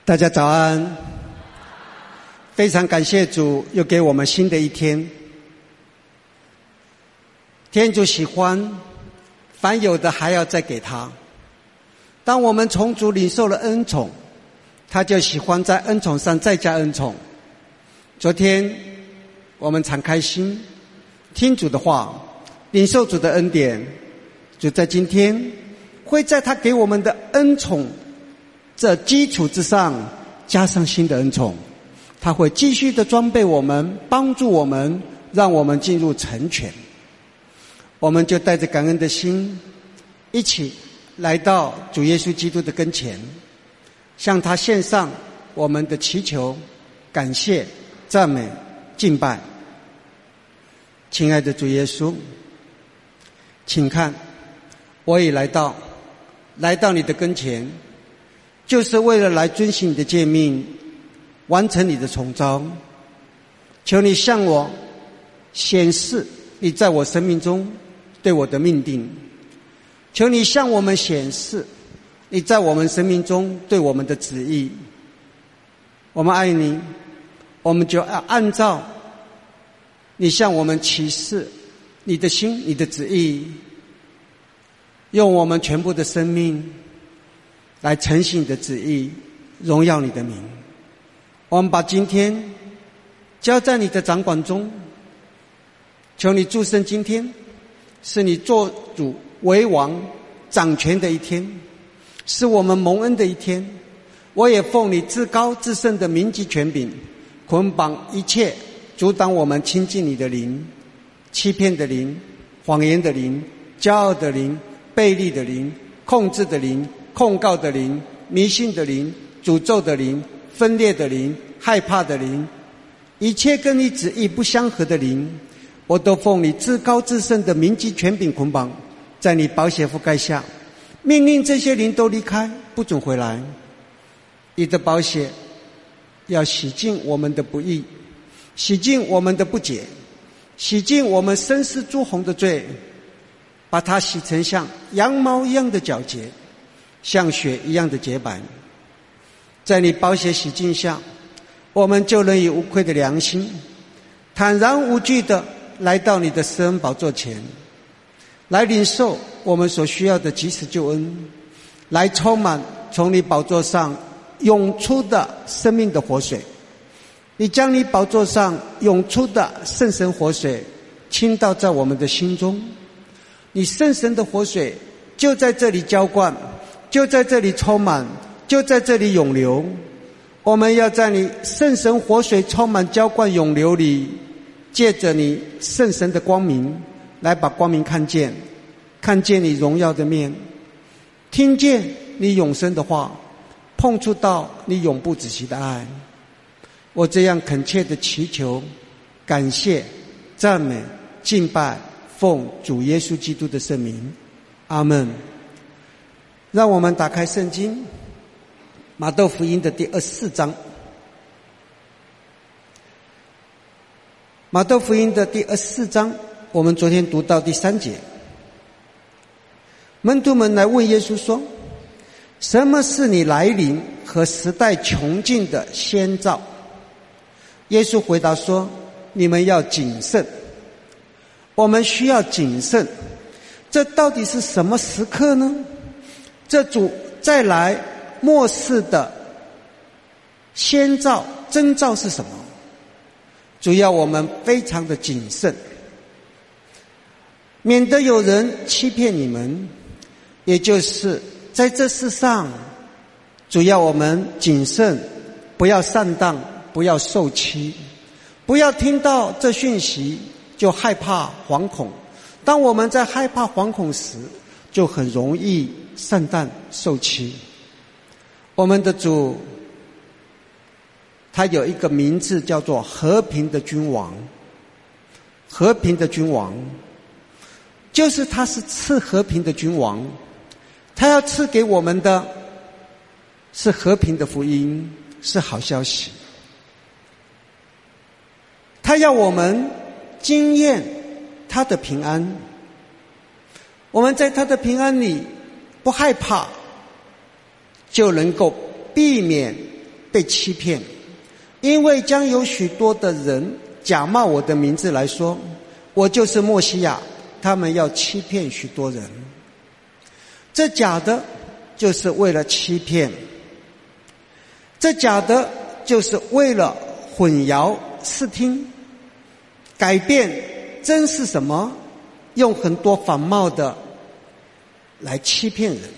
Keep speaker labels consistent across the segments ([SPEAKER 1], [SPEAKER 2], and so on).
[SPEAKER 1] 大家早安，非常感谢主又给我们新的一天。天主喜欢凡有的还要再给他。当我们从主领受了恩宠，他就喜欢在恩宠上再加恩宠。昨天我们敞开心听主的话，领受主的恩典，主在今天会在他给我们的恩宠这基础之上加上新的恩宠，他会继续的装备我们，帮助我们，让我们进入成全。我们就带着感恩的心一起来到主耶稣基督的跟前，向他献上我们的祈求、感谢、赞美、敬拜。亲爱的主耶稣，请看，我已来到你的跟前，就是为了来遵行你的诫命，完成你的宠召。求你向我显示你在我生命中对我的命定，求你向我们显示你在我们生命中对我们的旨意。我们爱你，我们就要按照你向我们启示你的心、你的旨意，用我们全部的生命来承行你的旨意，荣耀你的名。我们把今天交在你的掌管中，求你祝圣今天是你做主为王掌权的一天，是我们蒙恩的一天。我也奉你至高至圣的名及权柄，捆绑一切阻挡我们亲近你的灵，欺骗的灵、谎言的灵、骄傲的灵、悖逆的灵、控制的灵、控告的灵、迷信的灵、诅咒的灵、分裂的灵、害怕的灵，一切跟你旨意不相合的灵，我都奉你至高至圣的名及权柄捆绑，在你宝血覆盖下，命令这些灵都离开，不准回来。你的宝血要洗净我们的不义，洗净我们的不洁，洗净我们深思朱红的罪，把它洗成像羊毛一样的皎洁，像雪一样的洁白。在你宝血洗净下，我们就能以无愧的良心，坦然无惧的来到你的施恩宝座前，来领受我们所需要的及时救恩，来充满从你宝座上涌出的生命的活水。你将你宝座上涌出的圣神活水倾倒在我们的心中，你圣神的活水就在这里浇灌，就在这里充满，就在这里涌流。我们要在你圣神活水充满浇灌涌流里，借着你圣神的光明来把光明看见，看见你荣耀的面，听见你永生的话，碰触到你永不止息的爱。我这样恳切的祈求、感谢、赞美、敬拜，奉主耶稣基督的圣名，阿们。让我们打开圣经马窦福音的第24章。马窦福音的第24章，我们昨天读到第3节，门徒们来问耶稣说，什么是你来临和时代穷尽的先兆？耶稣回答说，你们要谨慎。我们需要谨慎。这到底是什么时刻呢？这主再来末世的先兆征兆是什么？主要我们非常的谨慎，免得有人欺骗你们。也就是在这世上，主要我们谨慎，不要上当，不要受欺，不要听到这讯息就害怕惶恐。当我们在害怕惶恐时，就很容易上当受欺。我们的主他有一个名字叫做和平的君王。和平的君王就是他是赐和平的君王，他要赐给我们的是和平的福音，是好消息。他要我们经验他的平安，我们在他的平安里不害怕，就能够避免被欺骗，因为将有许多的人假冒我的名字来说，我就是默西亚，他们要欺骗许多人。这假的就是为了欺骗，这假的就是为了混淆视听，改变真是什么，用很多仿冒的来欺骗人。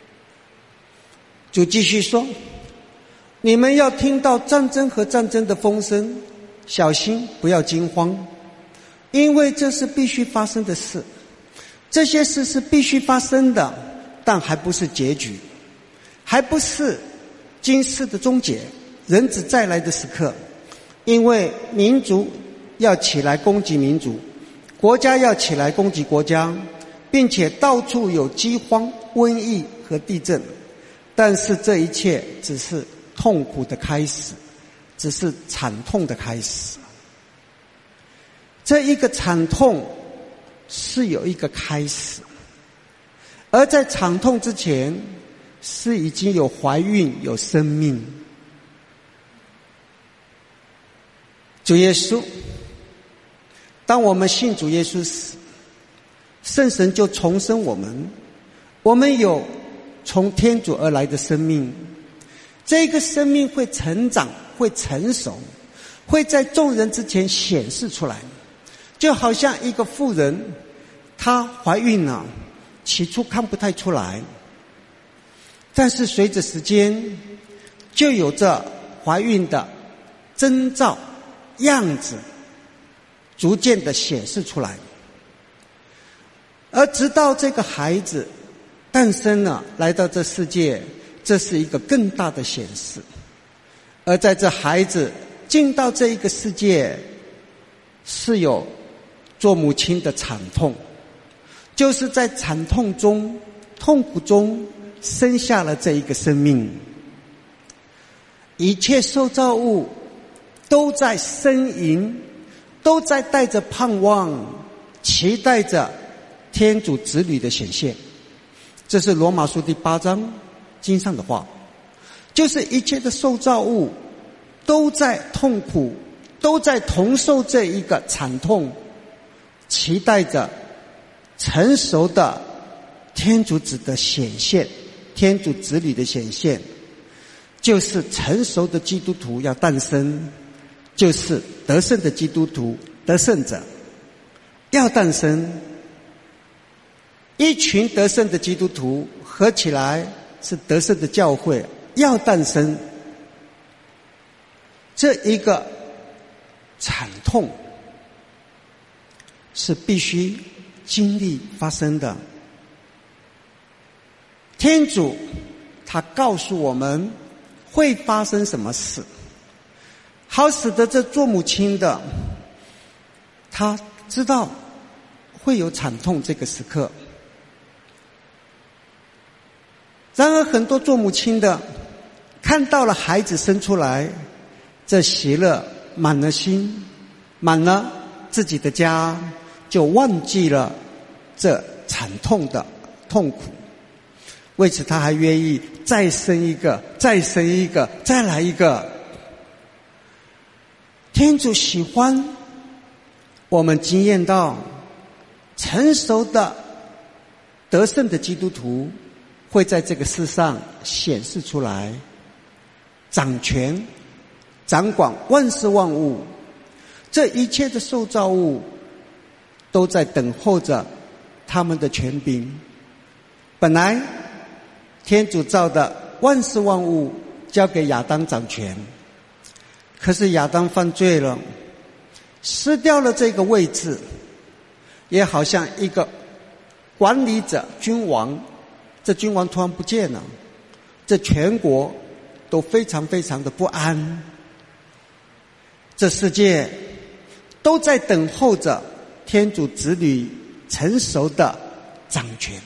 [SPEAKER 1] 主继续说，你们要听到战争和战争的风声，小心不要惊慌，因为这是必须发生的事。这些事是必须发生的，但还不是结局，还不是今世的终结，人子再来的时刻。因为民族要起来攻击民族，国家要起来攻击国家，并且到处有饥荒、瘟疫和地震。但是这一切只是痛苦的开始，只是惨痛的开始。这一个惨痛是有一个开始，而在惨痛之前是已经有怀孕、有生命。主耶稣，当我们信主耶稣时，圣神就重生我们，我们有从天主而来的生命。这个生命会成长，会成熟，会在众人之前显示出来。就好像一个妇人，她怀孕了，起初看不太出来，但是随着时间就有着怀孕的征兆样子逐渐的显示出来。而直到这个孩子诞生了，来到这世界，这是一个更大的显示。而在这孩子进到这一个世界，是有做母亲的惨痛，就是在惨痛中、痛苦中生下了这一个生命。一切受造物都在呻吟，都在带着盼望，期待着天主子女的显现。这是罗马书第8章经上的话，就是一切的受造物都在痛苦，都在同受这一个惨痛，期待着成熟的天主子的显现，天主子女的显现，就是成熟的基督徒要诞生，就是得胜的基督徒，得胜者要诞生。一群得胜的基督徒合起来是得胜的教会要诞生。这一个惨痛是必须经历发生的。天主他告诉我们会发生什么事，好使得这做母亲的他知道会有惨痛这个时刻。然而很多做母亲的看到了孩子生出来，这喜乐满了心，满了自己的家，就忘记了这惨痛的痛苦。为此他还愿意再生一个，再生一个，再来一个。天主喜欢我们经验到成熟的得胜的基督徒会在这个世上显示出来，掌权掌管万事万物，这一切的受造物都在等候着他们的权柄。本来天主造的万事万物交给亚当掌权，可是亚当犯罪了，失掉了这个位置，也好像一个管理者君王，这君王突然不见了，这全国都非常非常的不安。这世界都在等候着天主子女成熟的掌权，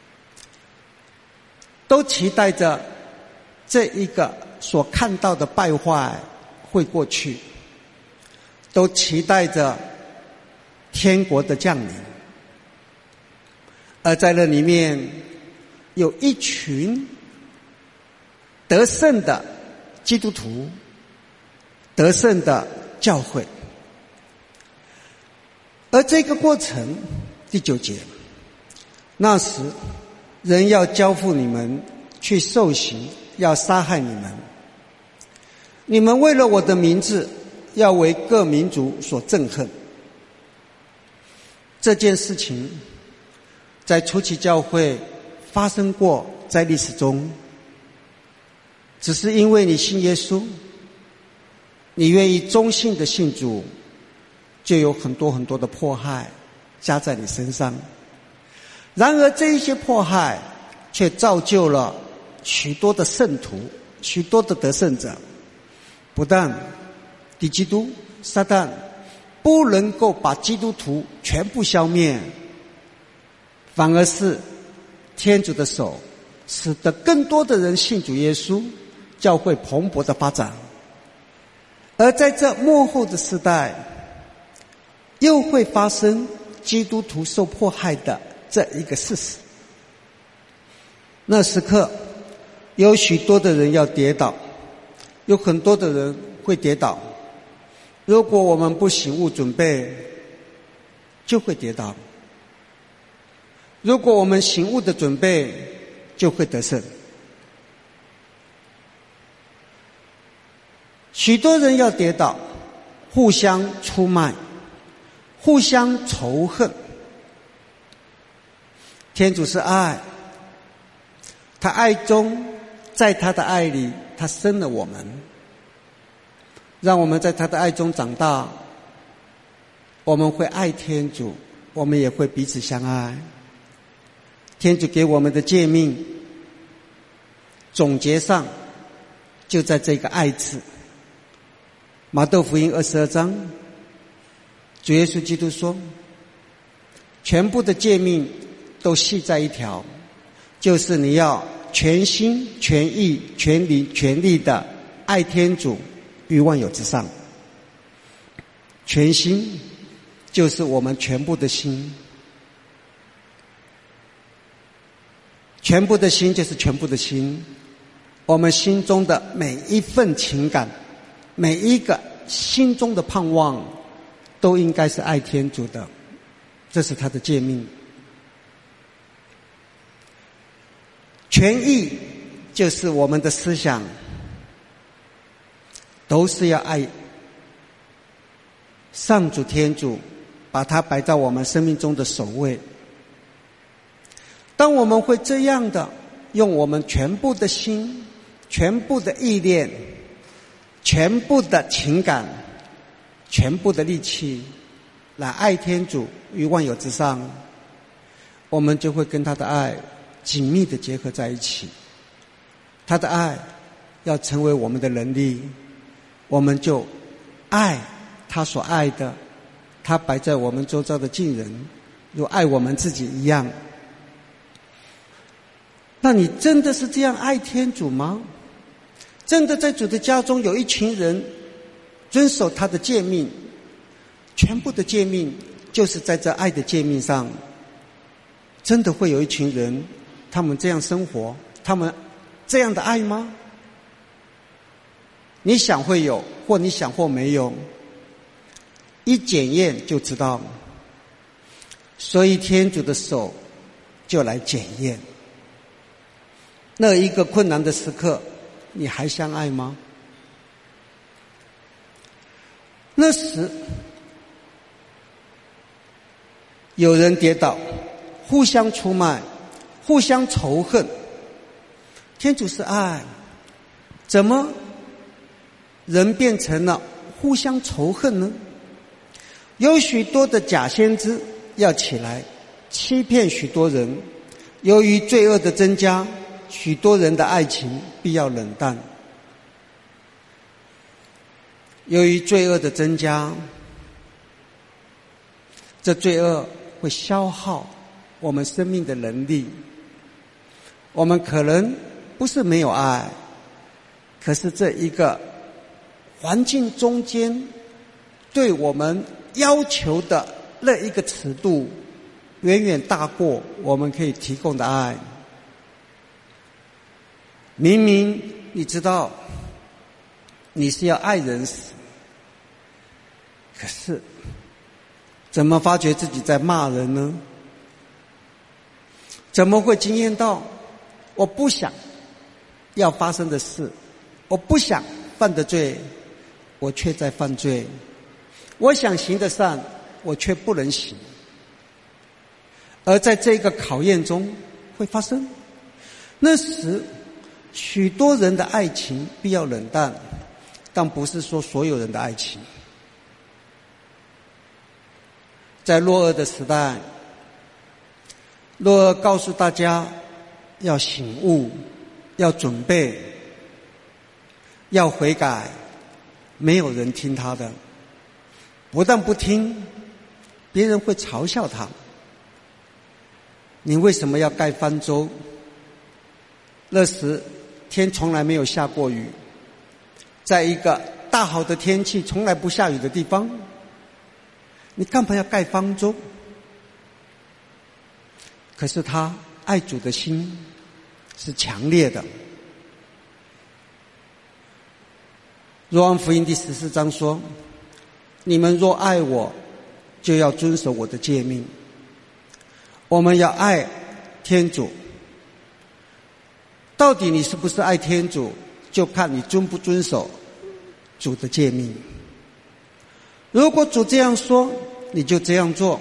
[SPEAKER 1] 都期待着这一个所看到的败坏会过去，都期待着天国的降临。而在那里面有一群得胜的基督徒，得胜的教会。而这个过程，第9节，那时人要交付你们去受刑，要杀害你们。你们为了我的名字，要为各民族所憎恨。这件事情在初期教会发生过，在历史中，只是因为你信耶稣，你愿意忠信的信主，就有很多很多的迫害加在你身上。然而这一些迫害却造就了许多的圣徒，许多的得胜者。不但敌基督撒旦不能够把基督徒全部消灭，反而是天主的手使得更多的人信主耶稣，教会蓬勃的发展。而在这末后的时代，又会发生基督徒受迫害的这一个事实。那时刻有许多的人要跌倒，有很多的人会跌倒。如果我们不醒悟准备，就会跌倒；如果我们醒悟的准备，就会得胜。许多人要跌倒，互相出卖，互相仇恨。天主是爱，他爱中，在他的爱里，他生了我们，让我们在他的爱中长大。我们会爱天主，我们也会彼此相爱。天主给我们的诫命，总结上就在这个爱字。马窦福音22章，主耶稣基督说，全部的诫命都系在一条，就是你要全心全意全灵全力的爱天主于万有之上。全心就是我们全部的心，全部的心就是全部的心，我们心中的每一份情感，每一个心中的盼望，都应该是爱天主的，这是他的诫命。全意就是我们的思想都是要爱上主天主，把他摆在我们生命中的首位。当我们会这样的用我们全部的心，全部的意念，全部的情感，全部的力气来爱天主于万有之上，我们就会跟他的爱紧密的结合在一起。他的爱要成为我们的能力，我们就爱他所爱的，他摆在我们周遭的近人如爱我们自己一样。那你真的是这样爱天主吗？真的在主的家中有一群人遵守他的诫命，全部的诫命就是在这爱的诫命上。真的会有一群人他们这样生活，他们这样的爱吗？你想会有，或你想或没有，一检验就知道了。所以天主的手就来检验。那一个困难的时刻，你还相爱吗？那时有人跌倒，互相出卖，互相仇恨。天主是爱，怎么人变成了互相仇恨呢？有许多的假先知要起来欺骗许多人，由于罪恶的增加，许多人的爱情必要冷淡。由于罪恶的增加，这罪恶会消耗我们生命的能力。我们可能不是没有爱，可是这一个环境中间对我们要求的那一个尺度，远远大过我们可以提供的爱。明明你知道你是要爱人死，可是怎么发觉自己在骂人呢？怎么会经验到我不想要发生的事，我不想犯的罪，我却在犯罪，我想行的善，我却不能行。而在这个考验中会发生，那时许多人的爱情必要冷淡，但不是说所有人的爱情。在诺厄的时代，诺厄告诉大家要醒悟，要准备，要悔改，没有人听他的，不但不听，别人会嘲笑他。你为什么要盖方舟？那时天从来没有下过雨，在一个大好的天气从来不下雨的地方，你干嘛要盖方舟？可是他爱主的心是强烈的。若望福音第14章说，你们若爱我，就要遵守我的诫命。我们要爱天主，到底你是不是爱天主，就看你遵不遵守主的诫命。如果主这样说，你就这样做，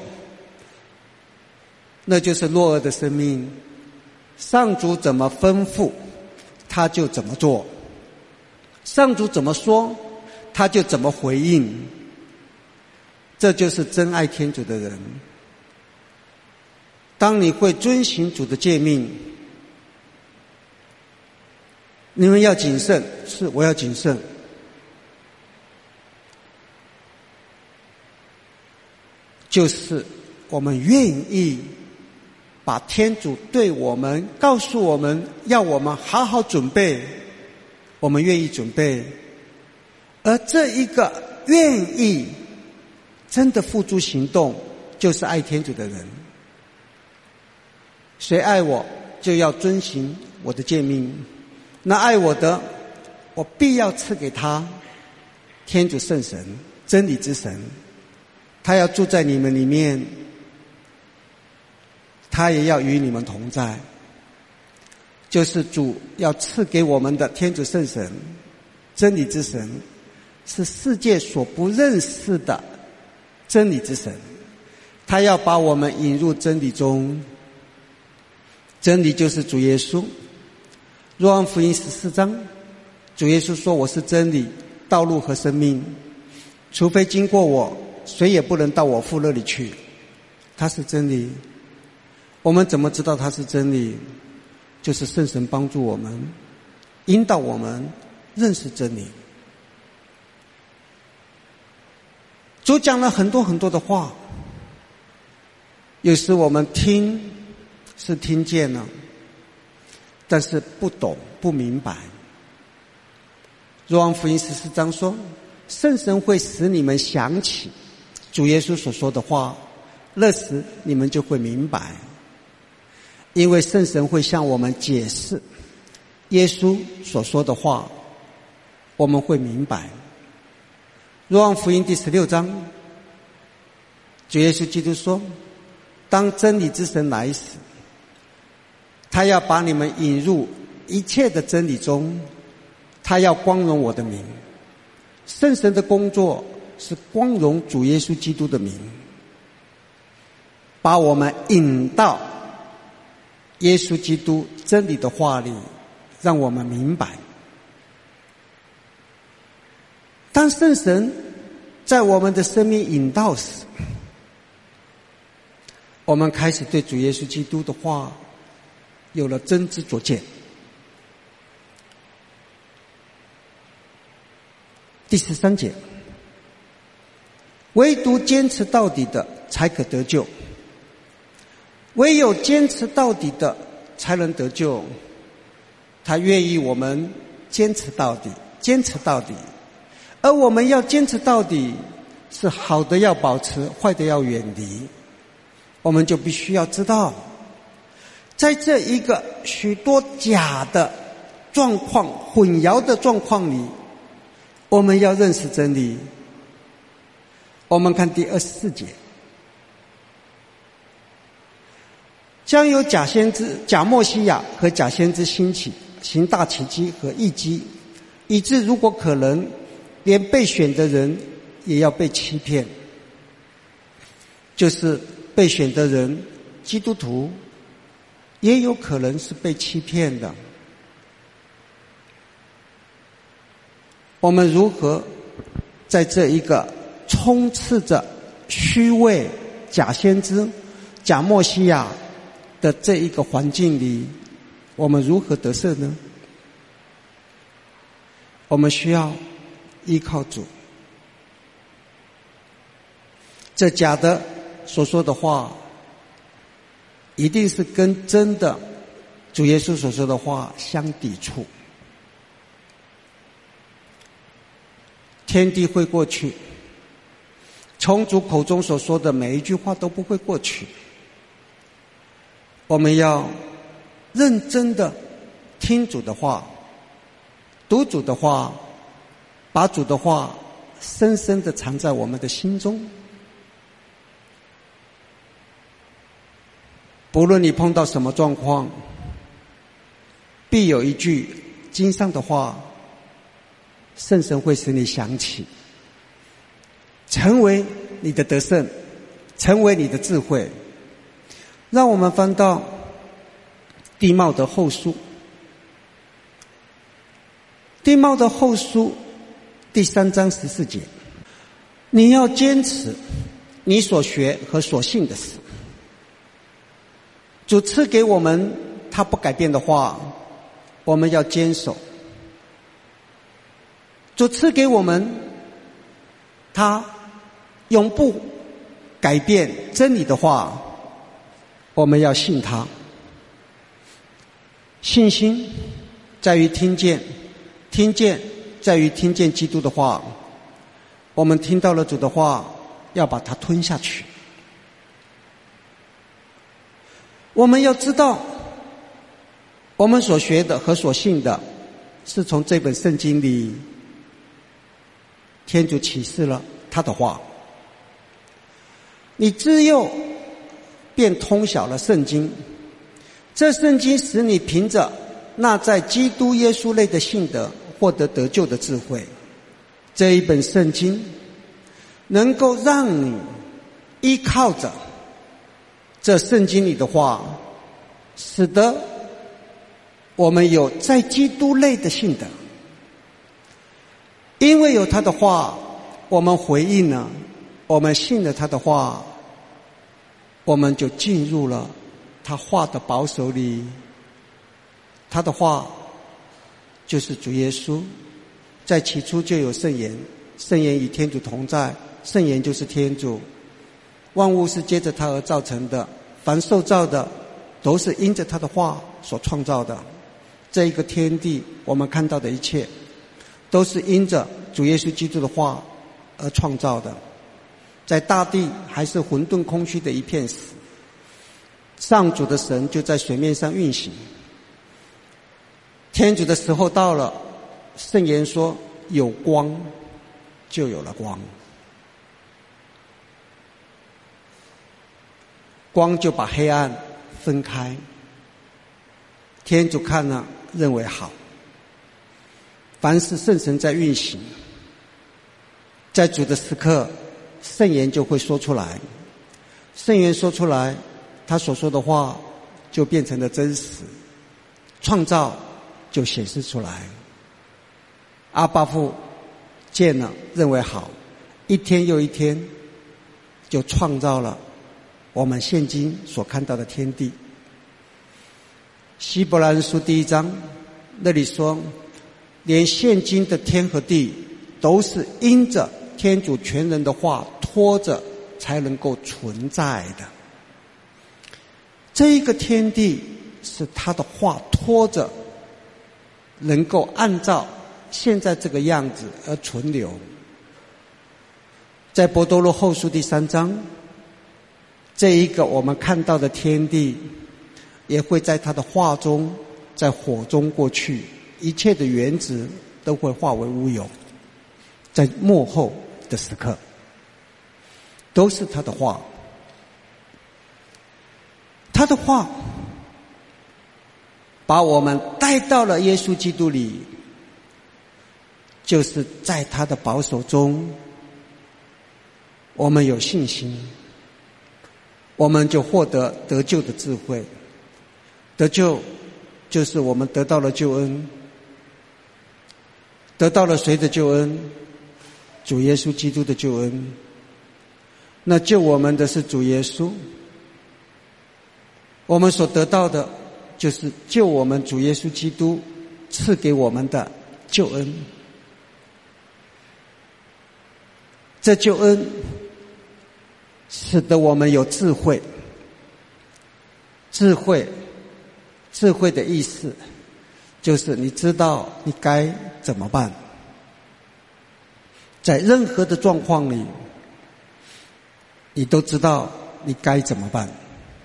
[SPEAKER 1] 那就是诺厄的生命。上主怎么吩咐，他就怎么做；上主怎么说，他就怎么回应。这就是真爱天主的人。当你会遵行主的诫命，你们要谨慎，是我要谨慎。就是我们愿意把天主对我们告诉我们要我们好好准备，我们愿意准备。而这一个愿意真的付诸行动，就是爱天主的人。谁爱我，就要遵行我的诫命。那爱我的，我必要赐给他天主圣神，真理之神。他要住在你们里面，他也要与你们同在。就是主要赐给我们的天主圣神，真理之神，是世界所不认识的真理之神。他要把我们引入真理中，真理就是主耶稣。若望福音14章，主耶稣说，我是真理、道路和生命，除非经过我，谁也不能到我父那里去。他是真理。我们怎么知道他是真理？就是圣神帮助我们，引导我们认识真理。主讲了很多很多的话，有时我们听是听见了，但是不懂不明白。若望福音14章说，圣神会使你们想起主耶稣所说的话，那时你们就会明白。因为圣神会向我们解释耶稣所说的话，我们会明白。若望福音第16章，主耶稣基督说，当真理之神来时，他要把你们引入一切的真理中，他要光荣我的名。圣神的工作是光荣主耶稣基督的名，把我们引到耶稣基督真理的话里，让我们明白。当圣神在我们的生命引导时，我们开始对主耶稣基督的话有了真知灼见。第13节，唯独坚持到底的才可得救，唯有坚持到底的才能得救。他愿意我们坚持到底，坚持到底。而我们要坚持到底，是好的要保持，坏的要远离。我们就必须要知道，在这一个许多假的状况、混淆的状况里， 我们要认识真理。我们看第24节，将有假先知、假默西亚和假先知兴起，行大奇迹和异迹，以致如果可能，连被选的人也要被欺骗。就是被选的人，基督徒也有可能是被欺骗的。我们如何在这一个充斥着虚伪、假先知、假默西亚的这一个环境里，我们如何得胜呢？我们需要依靠主。这假的所说的话，一定是跟真的主耶稣所说的话相抵触。天地会过去，从主口中所说的每一句话都不会过去。我们要认真的听主的话，读主的话，把主的话深深的藏在我们的心中。不论你碰到什么状况，必有一句经上的话，圣神会使你想起，成为你的得胜，成为你的智慧。让我们翻到地貌的后书，地貌的后书第3章14节，你要坚持你所学和所信的事。主赐给我们他不改变的话，我们要坚守。主赐给我们他永不改变真理的话，我们要信他。信心在于听见，听见在于听见基督的话。我们听到了主的话，要把它吞下去。我们要知道，我们所学的和所信的，是从这本圣经里，天主启示了他的话。你自幼便通晓了圣经，这圣经使你凭着那在基督耶稣内的信德，获得得救的智慧。这一本圣经能够让你依靠着这圣经里的话，使得我们有在基督内的信德。因为有他的话，我们回应了，我们信了他的话，我们就进入了他话的保守里。他的话就是主耶稣，在起初就有圣言，圣言与天主同在，圣言就是天主。万物是接着他而造成的，凡受造的都是因着他的话所创造的。这一个天地，我们看到的一切都是因着主耶稣基督的话而创造的。在大地还是混沌空虚的一片死，上主的神就在水面上运行。天主的时候到了，圣言说有光，就有了光。光就把黑暗分开，天主看了认为好。凡是圣神在运行，在主的时刻，圣言就会说出来。圣言说出来，他所说的话就变成了真实，创造就显示出来。阿爸父见了认为好，一天又一天就创造了我们现今所看到的天地。希伯来人书第1章那里说，连现今的天和地都是因着天主全能的话拖着才能够存在的。这一个天地是他的话拖着能够按照现在这个样子而存留。在伯多禄后书第3章，这一个我们看到的天地也会在他的话中，在火中过去，一切的原子都会化为乌有。 在末后的时刻，都是他的话。他的话把我们带到了耶稣基督里，就是在他的保守中，我们有信心，我们就获得得救的智慧。得救就是我们得到了救恩，得到了谁的救恩？主耶稣基督的救恩。那救我们的是主耶稣，我们所得到的就是救我们主耶稣基督赐给我们的救恩。这救恩使得我们有智慧。智慧的意思就是你知道你该怎么办。在任何的状况里，你都知道你该怎么办。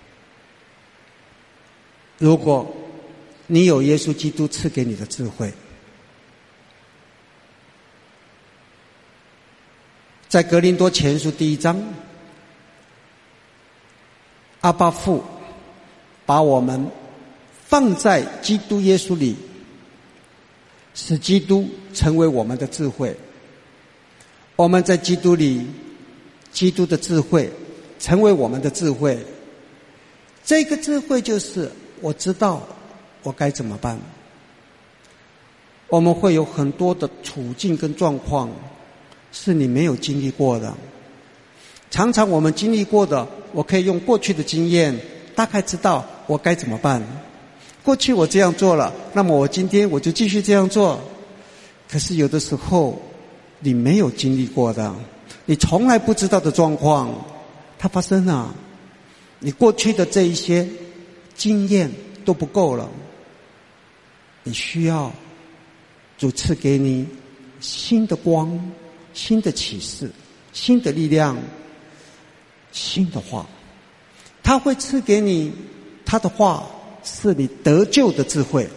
[SPEAKER 1] 如果你有耶稣基督赐给你的智慧，在哥林多前书第1章，阿爸父把我们放在基督耶稣里，使基督成为我们的智慧。我们在基督里，基督的智慧成为我们的智慧。这个智慧就是我知道我该怎么办。我们会有很多的处境跟状况是你没有经历过的，常常我们经历过的，我可以用过去的经验大概知道我该怎么办。过去我这样做了，那么我今天我就继续这样做。可是有的时候你没有经历过的，你从来不知道的状况它发生了，你过去的这一些经验都不够了，你需要主赐给你新的光、新的启示、新的力量、新的话。他会赐给你他的话，是你得救的智慧。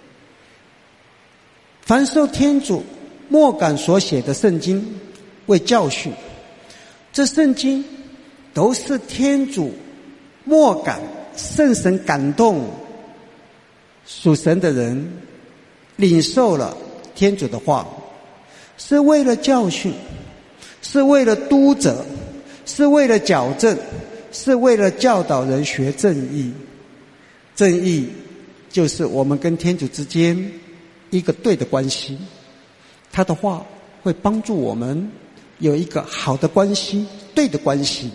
[SPEAKER 1] 凡受天主默感所写的圣经为教训，这圣经都是天主默感圣神感动属神的人领受了天主的话，是为了教训，是为了督责，是为了矫正，是为了教导人学正义。正义就是我们跟天主之间一个对的关系，他的话会帮助我们有一个好的关系，对的关系，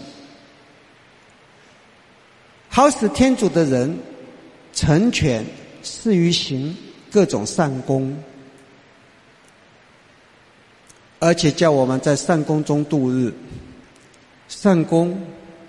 [SPEAKER 1] 好使天主的人成全，适于行各种善功，而且叫我们在善功中度日。善功，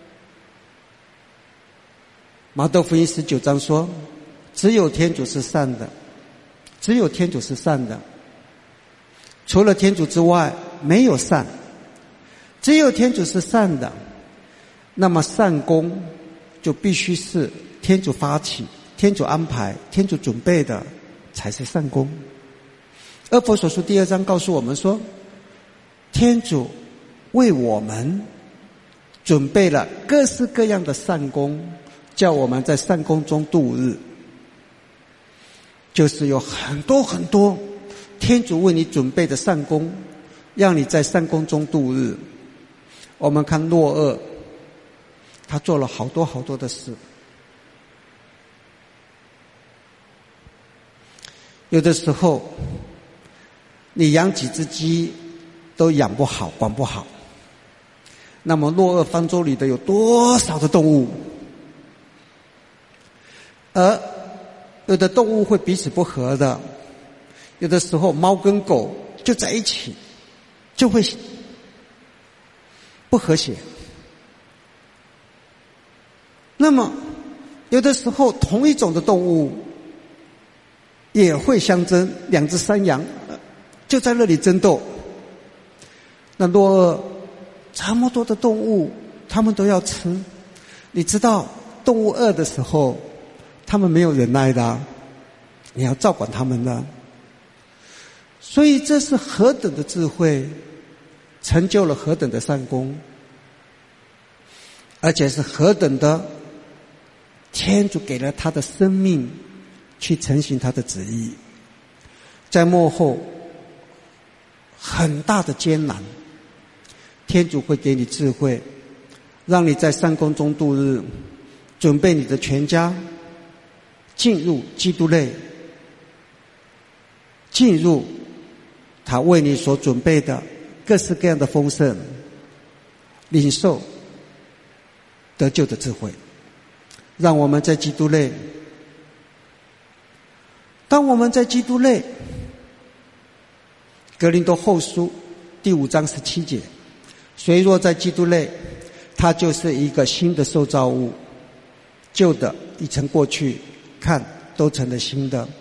[SPEAKER 1] 马窦福音19章说，只有天主是善的，只有天主是善的，除了天主之外没有善，只有天主是善的。那么善功就必须是天主发起、天主安排、天主准备的才是善功。而弗所书第2章告诉我们说，天主为我们准备了各式各样的善功，叫我们在善功中度日。就是有很多很多天主为你准备的善功，让你在善功中度日。我们看诺厄，他做了好多好多的事。有的时候你养几只鸡都养不好，管不好，那么诺厄方舟里的有多少的动物？而有的动物会彼此不和的，有的时候猫跟狗就在一起就会不和谐。那么有的时候同一种的动物也会相争，两只山羊就在那里争斗。那诺厄这么多的动物他们都要吃，你知道动物饿的时候他们没有忍耐的，你要照管他们的。所以这是何等的智慧， 成就了何等的善功，而且是何等的天主给了他的生命去承行他的旨意。在幕后很大的艰难，天主会给你智慧，让你在善功中度日，准备你的全家进入基督内，进入他为你所准备的各式各样的丰盛，领受得救的智慧。让我们在基督内，当我们在基督内，哥林多后书第5章17节，谁若在基督内，他就是一个新的受造物，旧的已曾过去，看都成了新的。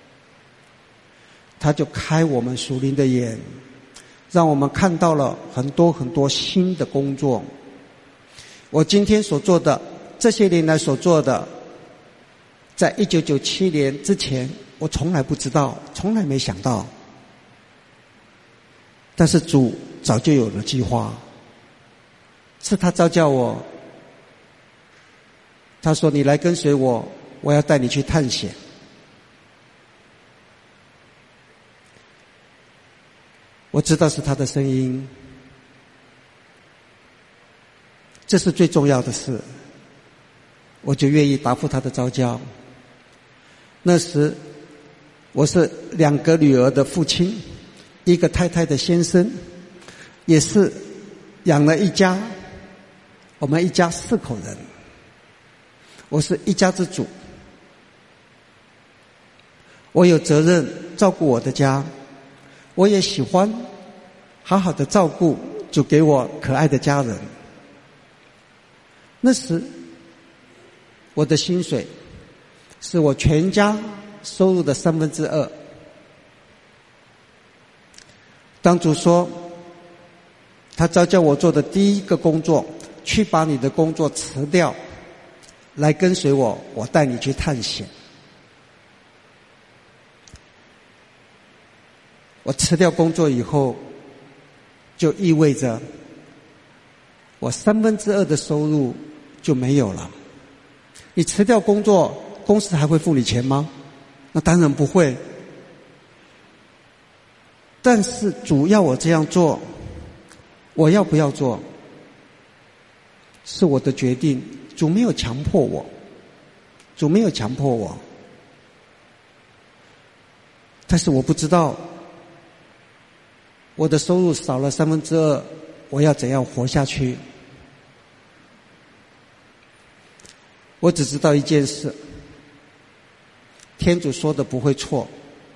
[SPEAKER 1] 他就开我们属灵的眼，让我们看到了很多很多新的工作。我今天所做的，这些年来所做的，在1997年之前我从来不知道，从来没想到，但是主早就有了计划，是他召叫我，他说你来跟随我，我要带你去探险。我知道是他的声音，这是最重要的事，我就愿意答复他的召叫。那时我是2个女儿的父亲，一个太太的先生，也是养了一家，我们一家4口人，我是一家之主，我有责任照顾我的家，我也喜欢好好的照顾主给我可爱的家人。那时我的薪水是我全家收入的2/3。当主说他召叫我做的第一个工作，去把你的工作辞掉，来跟随我，我带你去探险。我辞掉工作以后，就意味着我2/3的收入就没有了。你辞掉工作，公司还会付你钱吗？那当然不会。但是主要我这样做，我要不要做是我的决定，主没有强迫我，主没有强迫我。但是我不知道我的收入少了2/3，我要怎样活下去？我只知道一件事，天主说的不会错，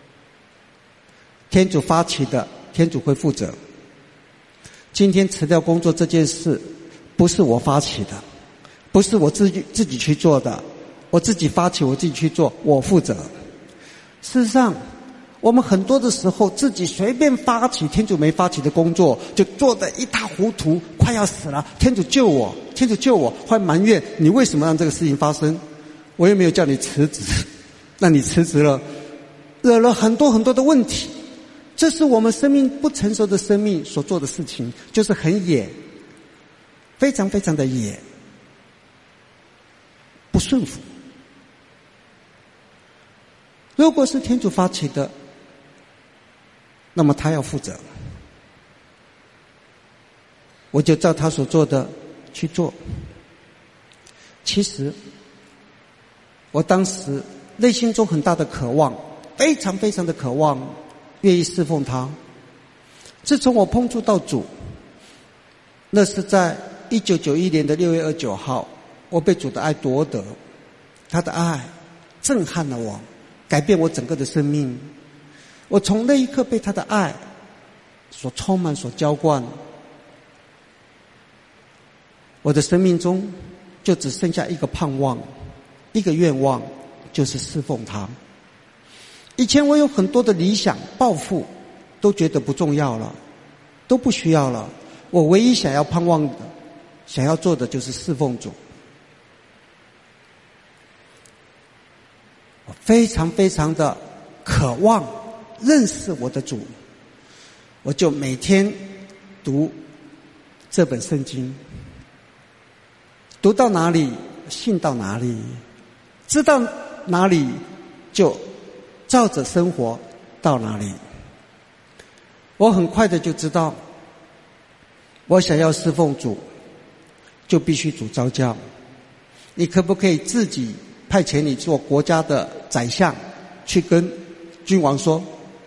[SPEAKER 1] 天主发起的，天主会负责。今天辞掉工作这件事，不是我发起的，不是我自己去做的，我自己发起，我自己去做，我负责。事实上，我们很多的时候自己随便发起天主没发起的工作，就做得一塌糊涂，快要死了，天主救我，天主救我，会埋怨你为什么让这个事情发生，我又没有叫你辞职，那你辞职了，惹了很多很多的问题。这是我们生命不成熟的生命所做的事情，就是很野，非常非常的野，不顺服。如果是天主发起的，那么他要负责，我就照他所做的去做。其实我当时内心中很大的渴望，非常非常的渴望，愿意侍奉他。自从我碰触到主，那是在1991年的6月29号，我被主的爱夺得，他的爱震撼了我，改变我整个的生命。我从那一刻被他的爱所充满，所浇灌，我的生命中就只剩下一个盼望，一个愿望，就是侍奉他。以前我有很多的理想抱负，都觉得不重要了，都不需要了。我唯一想要盼望的，想要做的就是侍奉主。我非常非常的渴望认识我的主，我就每天读这本圣经，读到哪里信到哪里，知道哪里就照着生活到哪里。我很快的就知道，我想要侍奉主，就必须主召叫。你可不可以自己派遣你做国家的宰相，去跟君王说？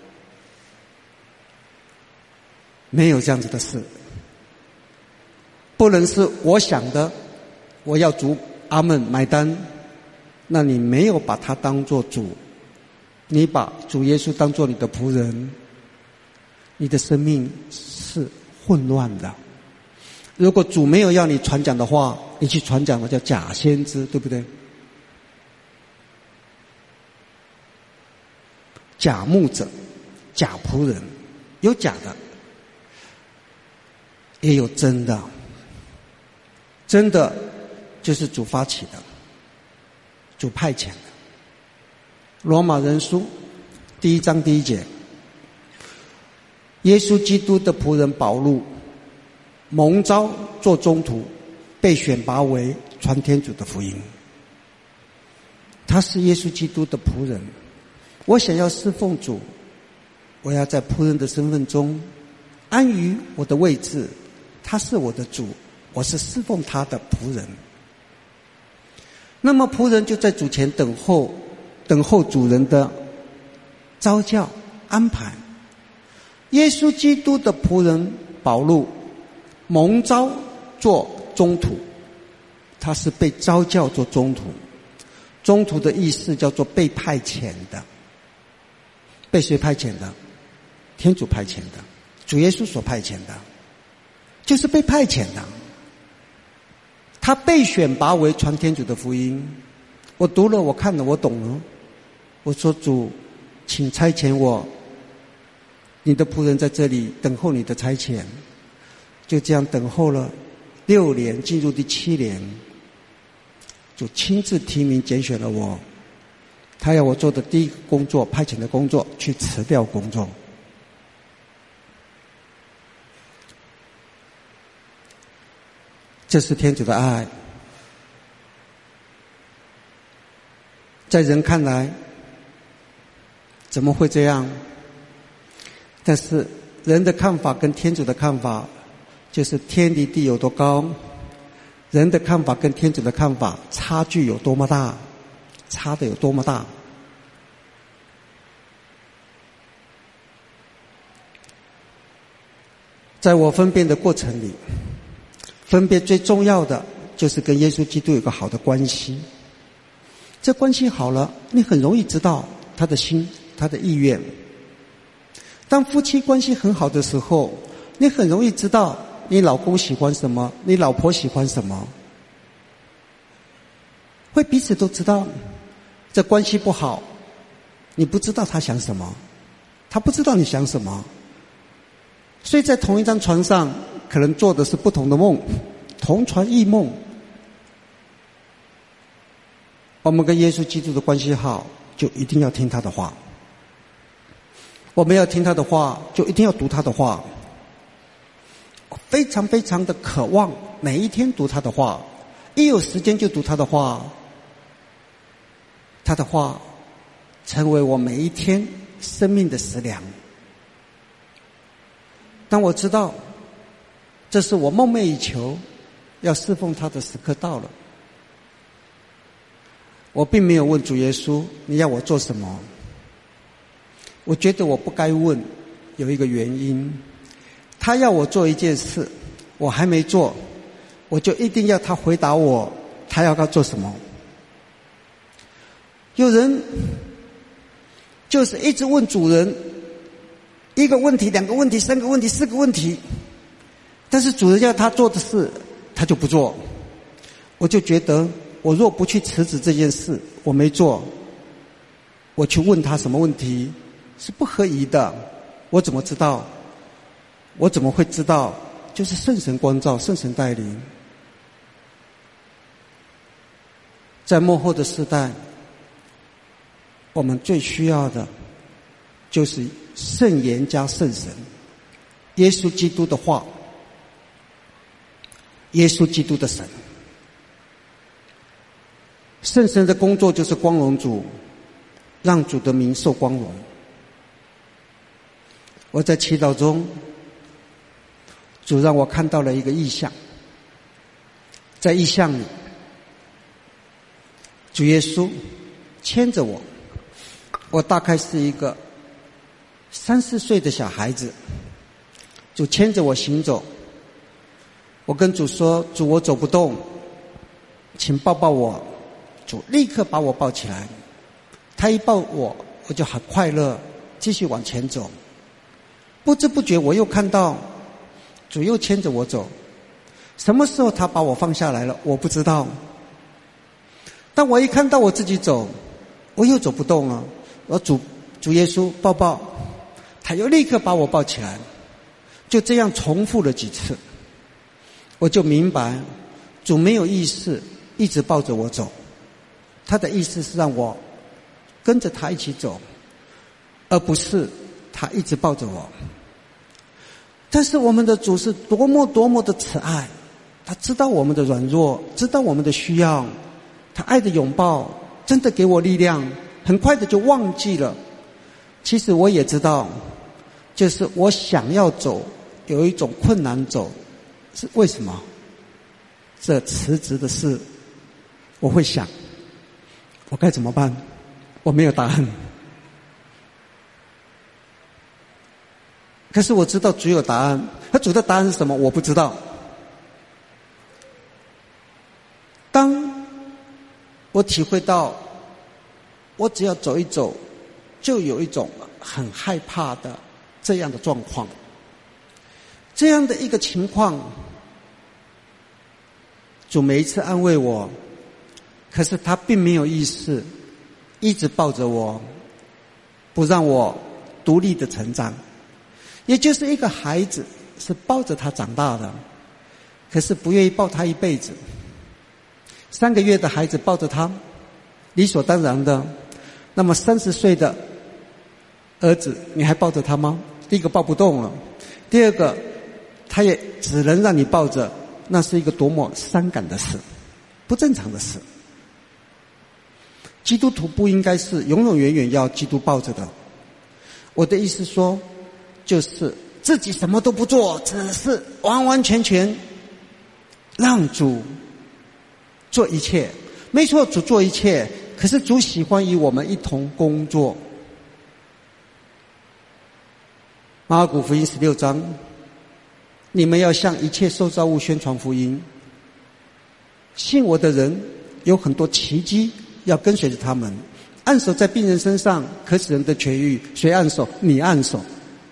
[SPEAKER 1] 没有这样子的事。不能是我想的，我要主阿们买单，那你没有把他当作主，你把主耶稣当作你的仆人，你的生命是混乱的。如果主没有要你传讲的话，你去传讲的叫假先知，对不对？假牧者、假仆人，有假的，也有真的。真的就是主发起的，主派遣的。罗马人书1章1节，耶稣基督的仆人保禄蒙召做中途，被选拔为传天主的福音。他是耶稣基督的仆人。我想要侍奉主，我要在仆人的身份中安于我的位置，他是我的主，我是侍奉他的仆人。那么仆人就在主前等候主人的召叫安排。耶稣基督的仆人保禄蒙召做中途，他是被召叫做中途。中途的意思叫做被派遣的。被谁派遣的？天主派遣的，主耶稣所派遣的，就是被派遣的。他被选拔为传天主的福音。我读了，我看了，我懂了。我说主，请差遣我，你的仆人在这里等候你的差遣。就这样等候了6年，进入第7年，主亲自提名拣选了我。他要我做的第一个工作，派遣的工作，去辞掉工作。这是天主的爱。在人看来，怎么会这样？但是人的看法跟天主的看法，就是天离地有多高，人的看法跟天主的看法差距有多么大，差的有多么大。在我分辨的过程里，分辨最重要的就是跟耶稣基督有个好的关系。这关系好了，你很容易知道他的心，他的意愿。当夫妻关系很好的时候，你很容易知道你老公喜欢什么，你老婆喜欢什么，会彼此都知道。这关系不好，你不知道他想什么，他不知道你想什么。所以在同一张床上，可能做的是不同的梦，同床异梦。我们跟耶稣基督的关系好，就一定要听他的话。我们要听他的话，就一定要读他的话。我非常非常的渴望每一天读他的话，一有时间就读他的话。他的话成为我每一天生命的食粮。当我知道这是我梦寐以求要侍奉他的时刻到了，我并没有问主耶稣你要我做什么。我觉得我不该问，有一个原因，他要我做一件事，我还没做，我就一定要他回答我他要做什么。有人就是一直问主人1个问题、2个问题、3个问题、4个问题，但是主人要他做的事他就不做。我就觉得我若不去辞职这件事，我没做，我去问他什么问题是不合宜的。我怎么知道？我怎么会知道？就是圣神光照，圣神带领。在末后的时代，我们最需要的就是圣言加圣神，耶稣基督的话耶稣基督的神。圣神的工作就是光荣主，让主的名受光荣。我在祈祷中，主让我看到了一个异象，在异象里，主耶稣牵着我，我大概是一个3-4岁的小孩子，主牵着我行走。我跟主说：“主，我走不动，请抱抱我。”主立刻把我抱起来，他一抱我，我就很快乐，继续往前走。不知不觉我又看到主又牵着我走，什么时候他把我放下来了，我不知道。当我一看到我自己走，我又走不动了，我主耶稣抱抱，他又立刻把我抱起来，就这样重复了几次，我就明白主没有意识一直抱着我走，他的意思是让我跟着他一起走，而不是他一直抱着我。但是我们的主是多么多么的慈爱，他知道我们的软弱，知道我们的需要，他爱的拥抱真的给我力量，很快的就忘记了。其实我也知道，就是我想要走，有一种困难走，是为什么？这辞职的事，我会想，我该怎么办？我没有答案。可是我知道主有答案，他主的答案是什么？我不知道。当我体会到，我只要走一走，就有一种很害怕的这样的状况，这样的一个情况，主每一次安慰我，可是他并没有意识，一直抱着我，不让我独立的成长。也就是一个孩子是抱着他长大的，可是不愿意抱他一辈子。3个月的孩子抱着他，理所当然的。那么30岁的儿子，你还抱着他吗？第一个抱不动了，第二个他也只能让你抱着，那是一个多么伤感的事，不正常的事。基督徒不应该是永永远远要基督抱着的。我的意思说，就是自己什么都不做，只是完完全全让主做一切。没错，主做一切，可是主喜欢与我们一同工作。马尔谷福音16章，你们要向一切受造物宣传福音，信我的人有很多奇迹要跟随着他们，按手在病人身上，可使人的痊愈。谁按手？你按手。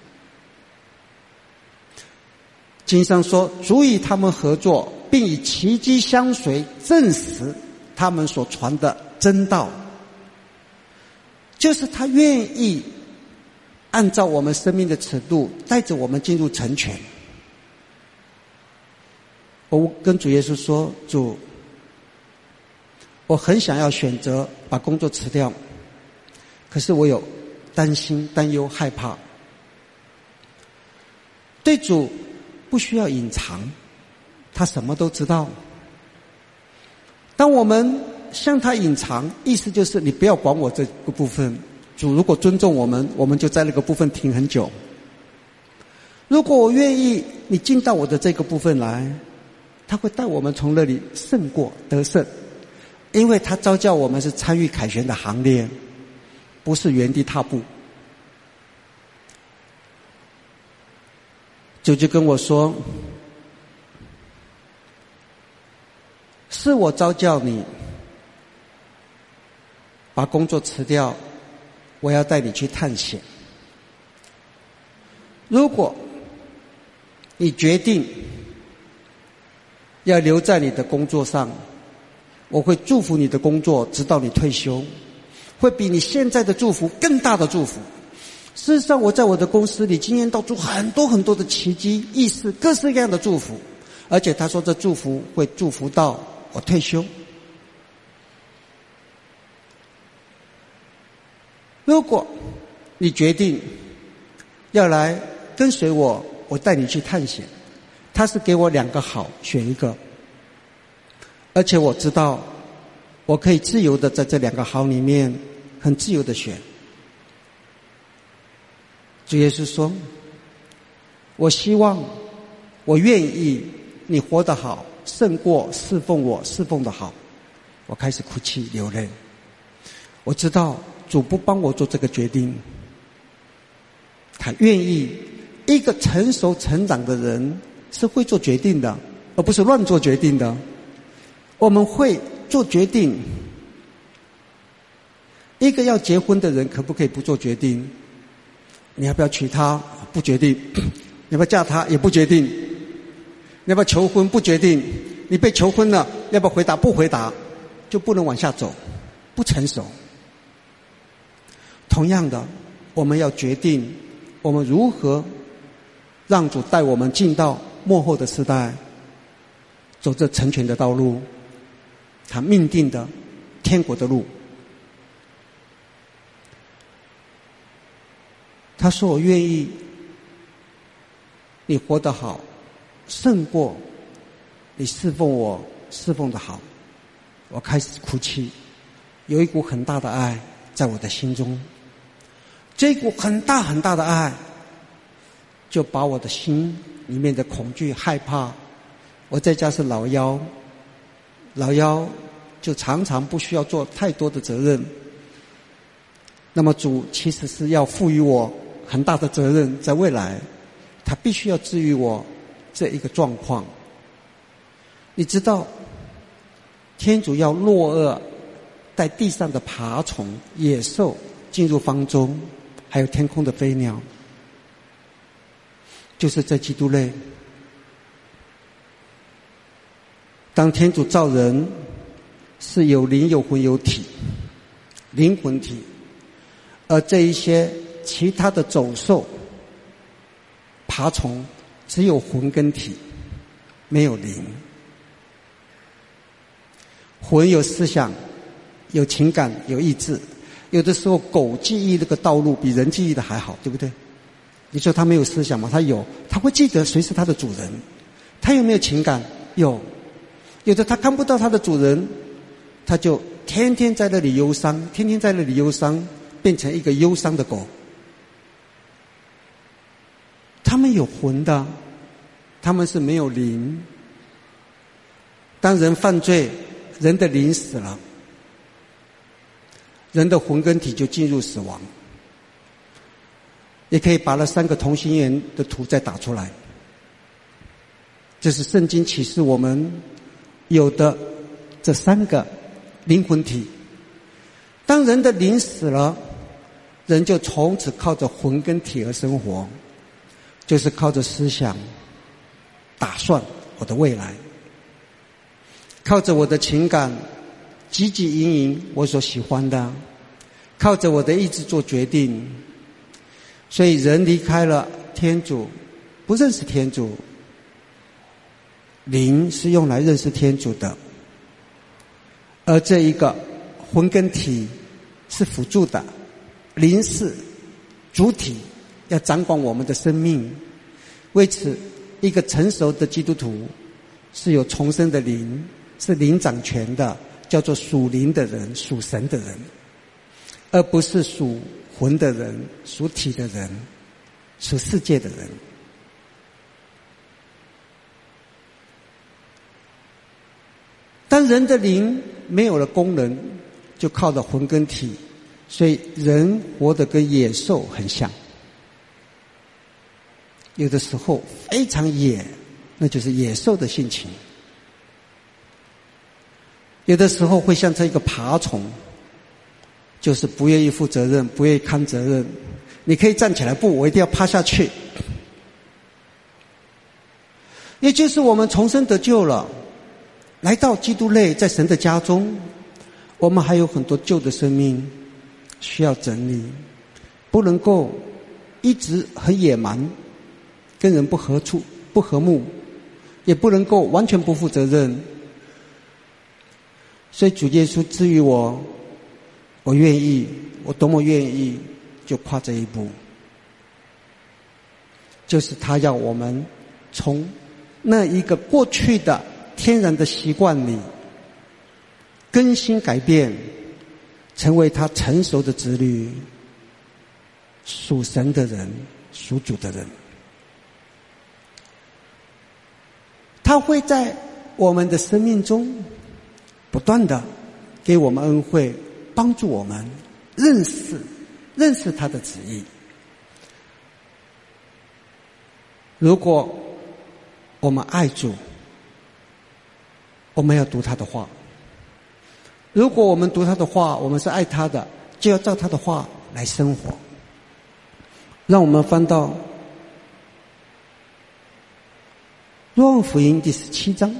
[SPEAKER 1] 经上说，主与他们合作，并以奇迹相随，证实他们所传的真道。就是他愿意按照我们生命的尺度，带着我们进入成全。我跟主耶稣说，主，我很想要选择把工作辞掉，可是我有担心、担忧、害怕。对主不需要隐藏，他什么都知道。当我们向他隐藏，意思就是你不要管我这个部分。主如果尊重我们，我们就在那个部分停很久。如果我愿意你进到我的这个部分来，他会带我们从那里胜过得胜，因为他召叫我们是参与凯旋的行列，不是原地踏步。主就跟我说，是我召叫你把工作辞掉，我要带你去探险。如果你决定要留在你的工作上，我会祝福你的工作直到你退休，会比你现在的祝福更大的祝福。事实上，我在我的公司里经验到出很多很多的奇迹、意识、各式各样的祝福，而且他说这祝福会祝福到我退休。如果你决定要来跟随我，我带你去探险，他是给我2个好，选一个。 而且我知道我可以自由的在这2个好里面很自由的选。主耶稣说，我希望，我愿意你活得好胜过侍奉我侍奉的好。我开始哭泣流泪。我知道主不帮我做这个决定，他愿意。一个成熟成长的人是会做决定的，而不是乱做决定的。我们会做决定。一个要结婚的人可不可以不做决定？你要不要娶她？不决定。你要不要嫁她？也不决定。你要不要求婚？不决定。你被求婚了，要不要回答？不回答，就不能往下走，不成熟。同样的，我们要决定我们如何让主带我们进到末后的时代，走这成全的道路，他命定的天国的路。他说，我愿意你活得好胜过你侍奉我侍奉的好。我开始哭泣，有一股很大的爱在我的心中。这股很大很大的爱就把我的心里面的恐惧害怕，我在家是老幺，老幺就常常不需要做太多的责任。那么主其实是要赋予我很大的责任，在未来他必须要治愈我这一个状况。你知道天主要落厄在地上的爬虫野兽进入方舟，还有天空的飞鸟，就是在基督内。当天主造人是有灵有魂有体，灵魂体，而这一些其他的走兽爬虫只有魂跟体，没有灵。魂有思想有情感有意志，有的时候狗记忆那个道路比人记忆的还好，对不对？你说他没有思想吗？他有，他会记得谁是他的主人。他有没有情感？有。有的他看不到他的主人，他就天天在那里忧伤，天天在那里忧伤，变成一个忧伤的狗。他们有魂的，他们是没有灵。当人犯罪，人的灵死了，人的魂跟体就进入死亡。也可以把那3个同心圆的图再打出来，这是圣经启示我们有的这3个灵魂体。当人的灵死了，人就从此靠着魂跟体而生活，就是靠着思想打算我的未来，靠着我的情感汲汲营营我所喜欢的，靠着我的意志做决定。所以人离开了天主，不认识天主。灵是用来认识天主的，而这一个魂跟体是辅助的，灵是主体，要掌管我们的生命。为此，一个成熟的基督徒是有重生的灵，是灵掌权的，叫做属灵的人，属神的人，而不是属魂的人，属体的人，属世界的人。当人的灵没有了功能，就靠着魂跟体，所以人活得跟野兽很像。有的时候非常野，那就是野兽的性情。有的时候会像这一个爬虫，就是不愿意负责任，不愿意看责任。你可以站起来，不，我一定要趴下去。也就是我们重生得救了，来到基督内，在神的家中，我们还有很多旧的生命需要整理，不能够一直很野蛮，跟人不合处、不和睦，也不能够完全不负责任。所以主耶稣治愈我，我愿意，我多么愿意，就跨这一步。就是他要我们从那一个过去的天然的习惯里更新改变，成为他成熟的子女，属神的人，属主的人。他会在我们的生命中不断的给我们恩惠，帮助我们认识他的旨意。如果我们爱主，我们要读他的话。如果我们读他的话，我们是爱他的，就要照他的话来生活。让我们翻到若望福音第17章。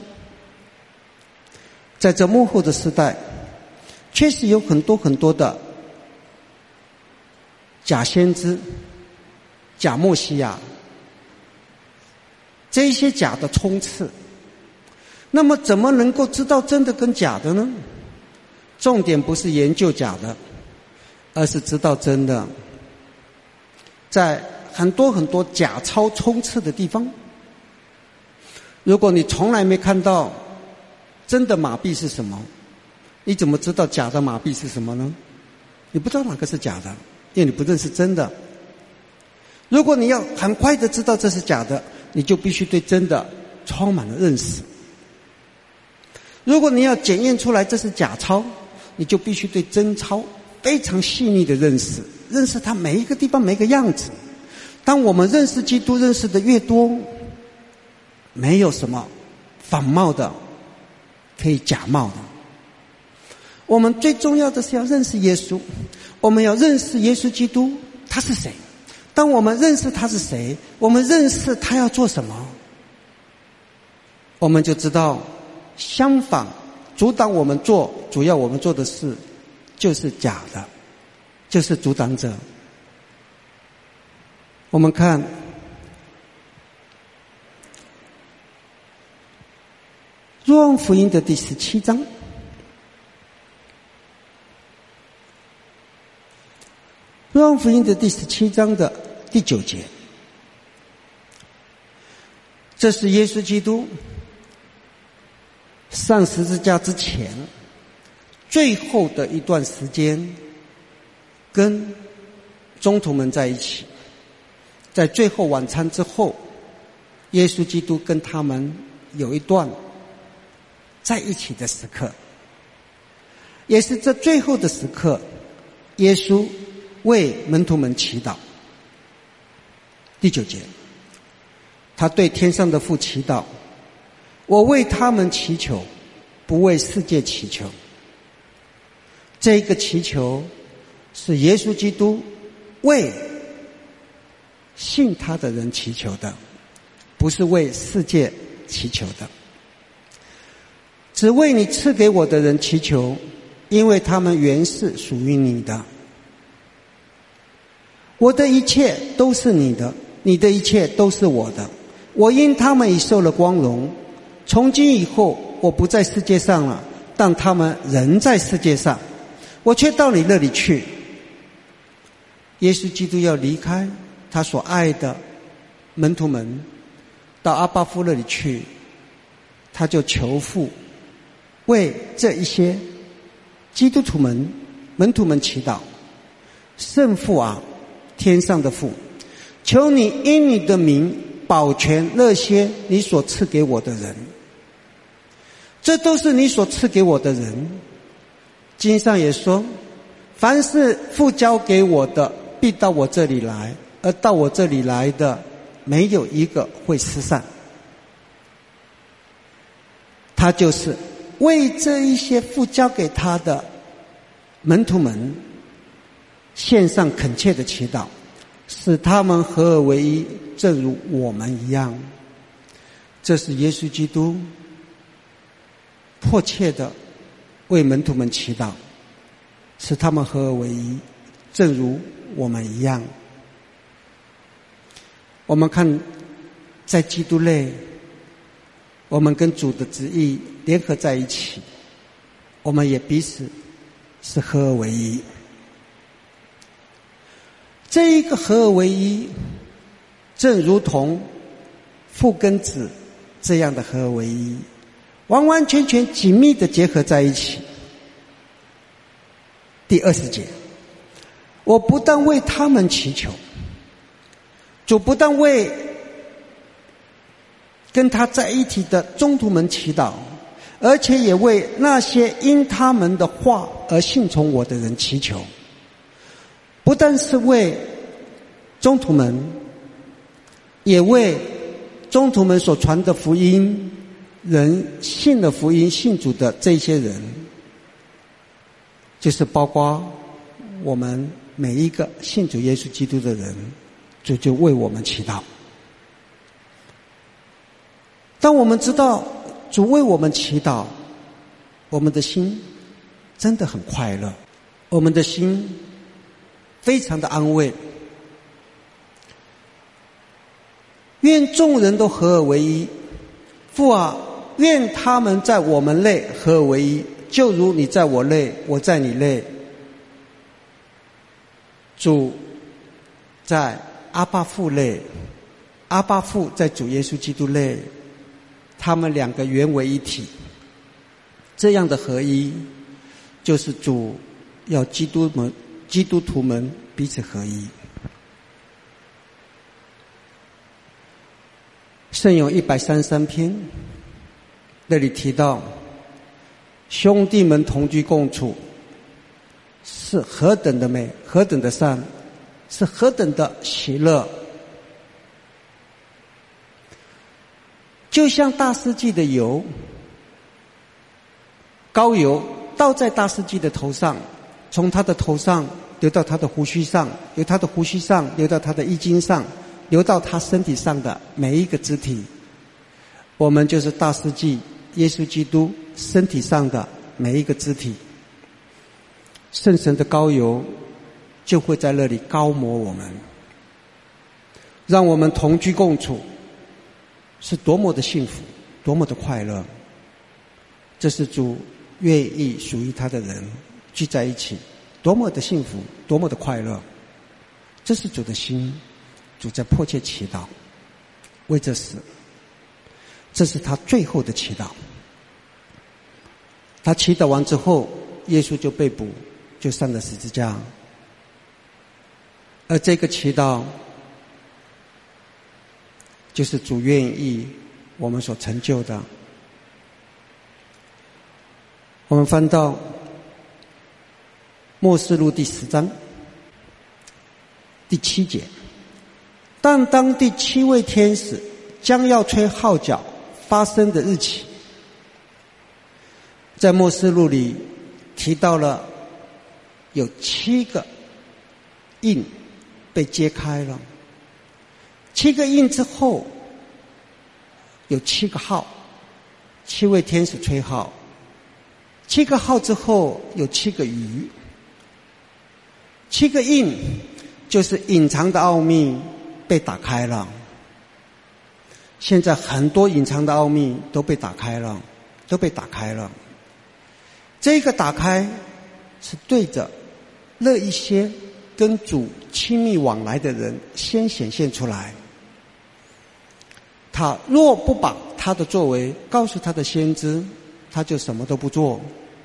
[SPEAKER 1] 在这末后的时代，确实有很多的假先知、假默西亚，这些假的冲刺。那么怎么能够知道真的跟假的呢？重点不是研究假的，而是知道真的。在很多假钞冲刺的地方，如果你从来没看到真的马币是什么，你怎么知道假的马币是什么呢？你不知道哪个是假的，因为你不认识真的。如果你要很快的知道这是假的，你就必须对真的充满了认识。如果你要检验出来这是假钞，你就必须对真钞非常细腻的认识，认识它每一个地方每一个样子。当我们认识基督认识的越多，没有什么仿冒的可以假冒的。我们最重要的是要认识耶稣，我们要认识耶稣基督他是谁。当我们认识他是谁，我们认识他要做什么，我们就知道相反阻挡我们做主要我们做的事就是假的，就是阻挡者。我们看若望福音的第17章，若望福音的第17章的第9节，这是耶稣基督上十字架之前最后的一段时间跟宗徒们在一起。在最后晚餐之后，耶稣基督跟他们有一段在一起的时刻，也是这最后的时刻，耶稣为门徒们祈祷。第9节，他对天上的父祈祷，我为他们祈求，不为世界祈求。这个祈求是耶稣基督为信他的人祈求的，不是为世界祈求的。只为你赐给我的人祈求，因为他们原是属于你的。我的一切都是你的，你的一切都是我的。我因他们已受了光荣，从今以后我不在世界上了，但他们仍在世界上，我却到你那里去。耶稣基督要离开他所爱的门徒们，到阿爸父那里去，他就求父为这一些基督徒们门徒们祈祷。圣父啊，天上的父，求你因你的名保全那些你所赐给我的人，这都是你所赐给我的人。经上也说，凡是父交给我的必到我这里来，而到我这里来的没有一个会失散。他就是为这一些父交给他的门徒们献上恳切的祈祷，使他们合而为一，正如我们一样。这是耶稣基督迫切的为门徒们祈祷，使他们合而为一，正如我们一样。我们看在基督内，我们跟主的旨意联合在一起，我们也彼此是合而为一。这一个合而为一，正如同父跟子这样的合而为一，完完全全紧密的结合在一起。 第20节，我不但为他们祈求，主不但为跟他在一起的宗徒们祈祷，而且也为那些因他们的话而信从我的人祈求。不但是为宗徒们，也为宗徒们所传的福音，人信了福音信主的这些人，就是包括我们每一个信主耶稣基督的人，主就为我们祈祷。当我们知道主为我们祈祷，我们的心真的很快乐，我们的心非常的安慰。愿众人都合而为一，父啊，愿他们在我们内合而为一，就如你在我内，我在你内。主在阿爸父内，阿爸父在主耶稣基督内，他们两个原为一体。这样的合一，就是主要基督徒们彼此合一。圣咏133篇那里提到，兄弟们同居共处，是何等的美，何等的善，是何等的喜乐。就像大司祭的油，膏油倒在大司祭的头上，从他的头上流到他的胡须上，由他的胡须上流到他的衣襟上，流到他身体上的每一个肢体。我们就是大司祭耶稣基督身体上的每一个肢体。圣神的膏油就会在那里膏抹我们，让我们同居共处，是多么的幸福，多么的快乐。这是主愿意属于他的人聚在一起，多么的幸福，多么的快乐。这是主的心，主在迫切祈祷，为这事。这是他最后的祈祷。他祈祷完之后，耶稣就被捕，就上了十字架。而这个祈祷，就是主愿意我们所成就的。我们翻到默示录第10章第7节，但当第7位天使将要吹号角发生的日期，在默示录里提到了有7个印被揭开了，7个印之后有7个号，7位天使吹号，7个号之后有7个鱼，7个印就是隐藏的奥秘被打开了。现在很多隐藏的奥秘都被打开了，都被打开了。这个打开是对着那一些跟主亲密往来的人先显现出来。他若不把他的作为告诉他的先知，他就什么都不做。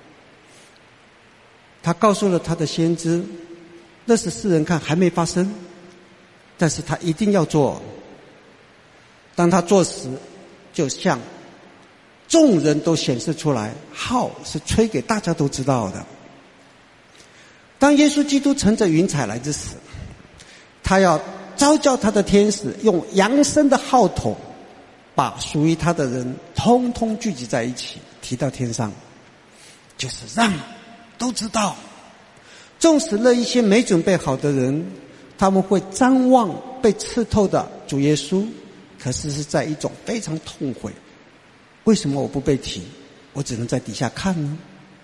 [SPEAKER 1] 他告诉了他的先知，那是世人看还没发生，但是他一定要做。当他做时，就像众人都显示出来，号是吹给大家都知道的。当耶稣基督乘着云彩来之时，他要召叫他的天使用扬声的号筒，把属于他的人通通聚集在一起，提到天上，就是让都知道。纵使那一些没准备好的人，他们会张望被刺透的主耶稣，可是是在一种非常痛悔，为什么我不被提，我只能在底下看呢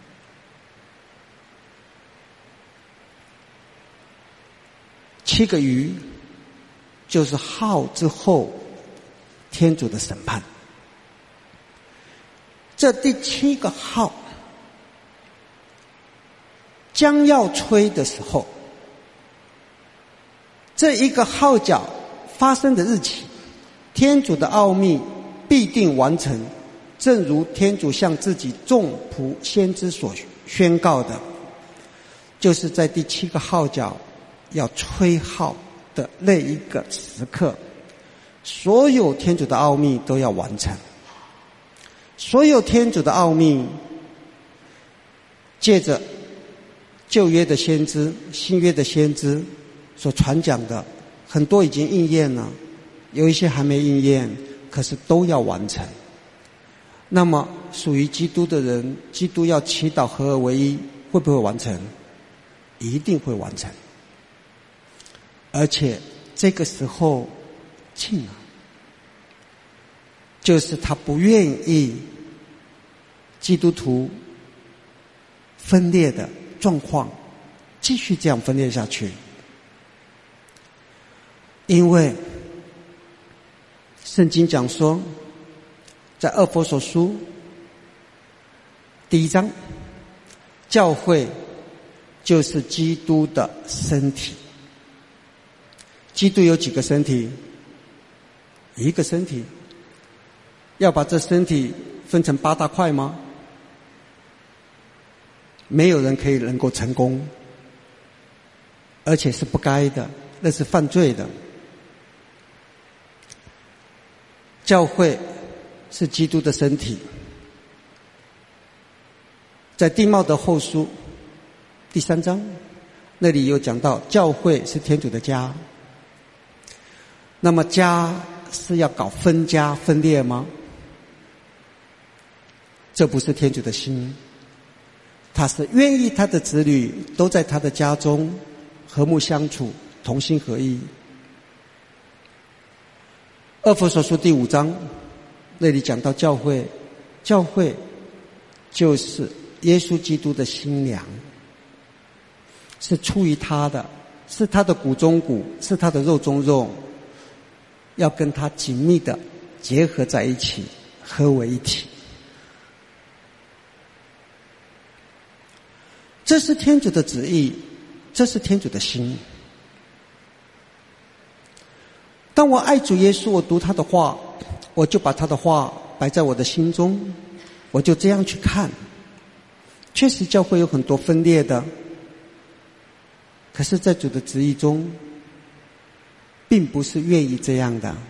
[SPEAKER 1] ？7个鱼就是号之后天主的审判。这第7个号将要吹的时候，这一个号角发生的日期，天主的奥秘必定完成，正如天主向自己众仆先知所宣告的。 就是在第7个号角要吹号的那一个时刻，所有天主的奥秘都要完成。所有天主的奥秘借着旧约的先知、新约的先知所传讲的，很多已经应验了，有一些还没应验，可是都要完成。那么属于基督的人，基督要祈祷合而为一，会不会完成？一定会完成。而且这个时候近了，就是他不愿意基督徒分裂的状况继续这样分裂下去。因为圣经讲说，在厄弗所书第1章，教会就是基督的身体。基督有几个身体？一个身体。要把这身体分成8大块吗？没有人可以能够成功，而且是不该的，那是犯罪的。教会是基督的身体。在弟茂德后书第3章，那里有讲到教会是天主的家。那么家是要搞分家分裂吗？这不是天主的心。他是愿意他的子女都在他的家中和睦相处，同心合一。厄弗所书第5章那里讲到教会，教会就是耶稣基督的新娘，是出于他的，是他的骨中骨，是他的肉中肉，要跟他紧密的结合在一起，合为一体。这是天主的旨意，这是天主的心。当我爱主耶稣，我读他的话，我就把他的话摆在我的心中，我就这样去看。确实教会有很多分裂的，可是在主的旨意中并不是愿意这样的。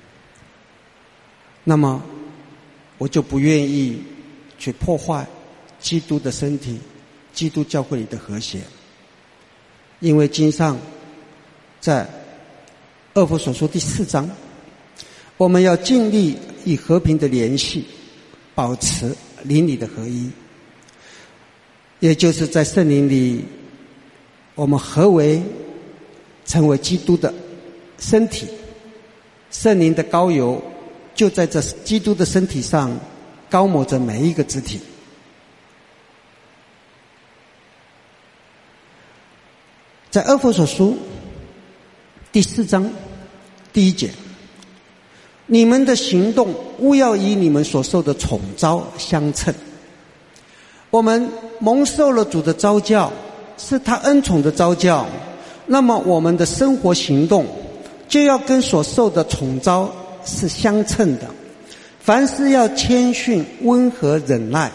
[SPEAKER 1] 那么我就不愿意去破坏基督的身体，基督教会里的和谐。因为经上在厄弗所书第4章，我们要尽力以和平的联系保持灵里的合一，也就是在圣灵里我们合为成为基督的身体。圣灵的膏油就在这基督的身体上膏抹着每一个肢体。在厄弗所书第4章第1节，你们的行动务要以你们所受的宠召相称。我们蒙受了主的召教，是他恩宠的召教，那么我们的生活行动就要跟所受的宠召是相称的。凡事要谦逊、温和、忍耐。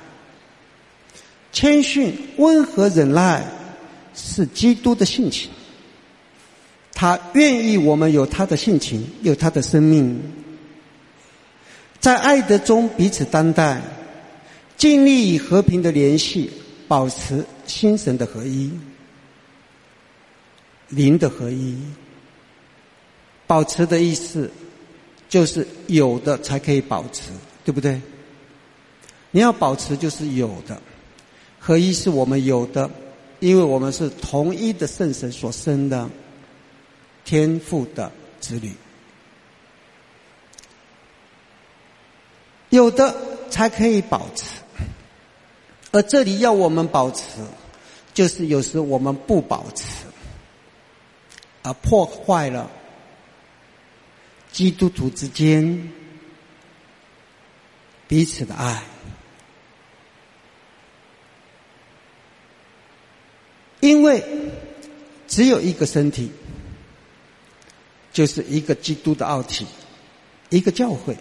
[SPEAKER 1] 谦逊、温和、忍耐是基督的性情，他愿意我们有他的性情，有他的生命，在爱德中彼此担待，尽力以和平的联系保持心神的合一，灵的合一。保持的意思就是有的才可以保持，对不对？你要保持就是有的，合一是我们有的，因为我们是同一的圣神所生的天父的子女，有的才可以保持。而这里要我们保持，就是有时我们不保持，而破坏了基督徒之间彼此的爱。因为只有一个身体，就是一个基督的奥体，一个教会。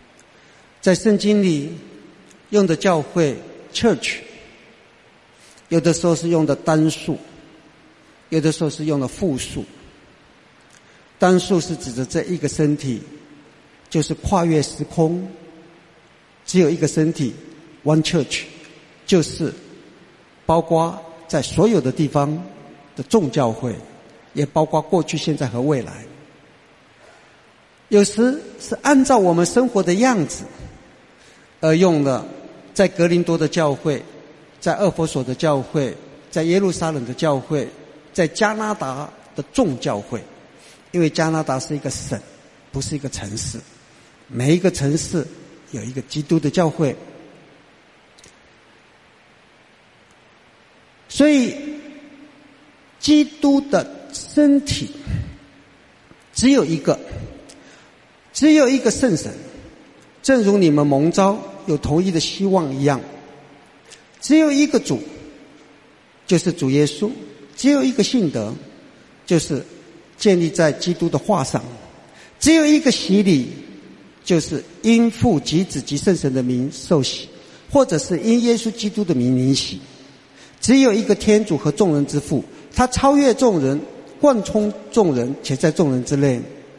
[SPEAKER 1] 在圣经里用的教会 church， 有的时候是用的单数，有的时候是用的复数。单数是指着这一个身体，就是跨越时空，只有一个身体 ，one church， 就是包括在所有的地方的众教会，也包括过去、现在和未来。有时是按照我们生活的样子而用了，在格林多的教会，在厄弗所的教会，在耶路撒冷的教会，在加拿大的众教会。因为加拿大是一个省，不是一个城市，每一个城市有一个基督的教会。所以基督的身体只有一个圣神，正如你们蒙召有同一的希望一样，只有一个主，就是主耶稣，只有一个信德，就是建立在基督的话上，只有一个洗礼，就是因父及子及圣神的名受洗，或者是因耶稣基督的名领洗。只有一个天主和众人之父，他超越众人，贯通众人，且在众人之内。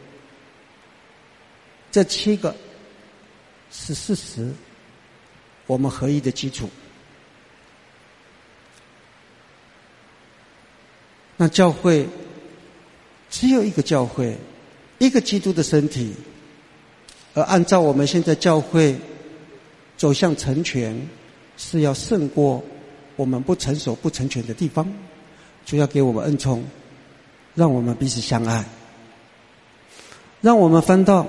[SPEAKER 1] 这7个是事实，我们合一的基础。那教会只有一个教会，一个基督的身体，而按照我们现在教会走向成全，是要胜过我们不成熟不成全的地方，就要给我们恩宠，让我们彼此相爱。让我们翻到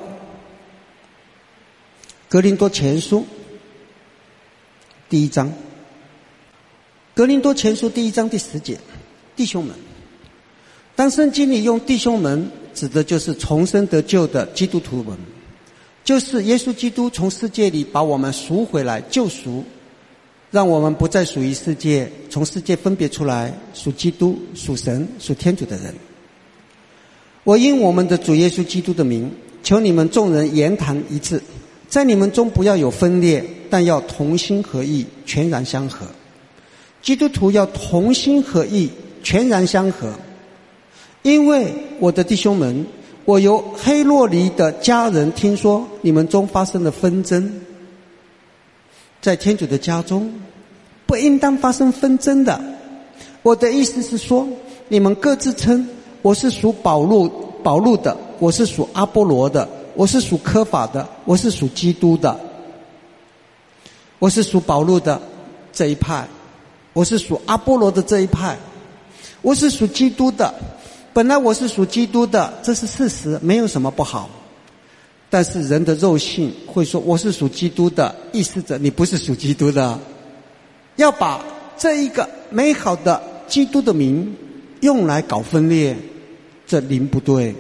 [SPEAKER 1] 格林多前书第1章，格林多前书第1章第10节，弟兄们，当圣经里用弟兄们指的就是重生得救的基督徒们，就是耶稣基督从世界里把我们赎回来，救赎，让我们不再属于世界，从世界分别出来，属基督、属神、属天主的人。我因我们的主耶稣基督的名，求你们众人言谈一致，在你们中不要有分裂，但要同心合意，全然相合。基督徒要同心合意，全然相合。因为我的弟兄们，我由黑洛黎的家人听说你们中发生了纷争。在天主的家中不应当发生纷争的。我的意思是说，你们各自称我是属保禄的，我是属阿波罗的，我是属科法的，我是属基督的。我是属保禄的这一派，我是属阿波罗的这一派，我是属基督的。本来我是属基督的，这是事实，没有什么不好。但是人的肉性会说我是属基督的，意思着你不是属基督的。要把这一个美好的基督的名用来搞分裂，这灵不对，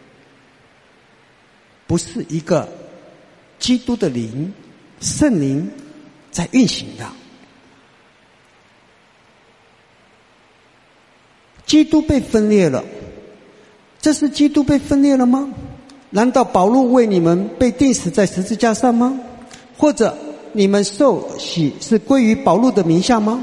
[SPEAKER 1] 不是一个基督的灵，圣灵在运行的。基督被分裂了，这是基督被分裂了吗？难道保禄为你们被钉死在十字架上吗？或者你们受洗是归于保禄的名下吗？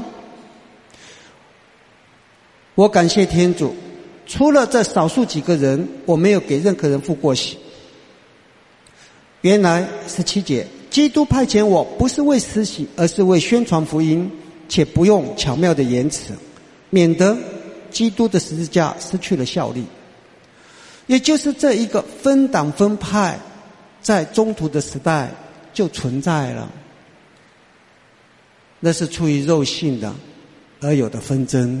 [SPEAKER 1] 我感谢天主，除了这少数几个人，我没有给任何人付过洗。原来17节，基督派遣我不是为施洗，而是为宣传福音，且不用巧妙的言辞，免得基督的十字架失去了效力。也就是这一个分党分派在中途的时代就存在了，那是出于肉性的而有的纷争，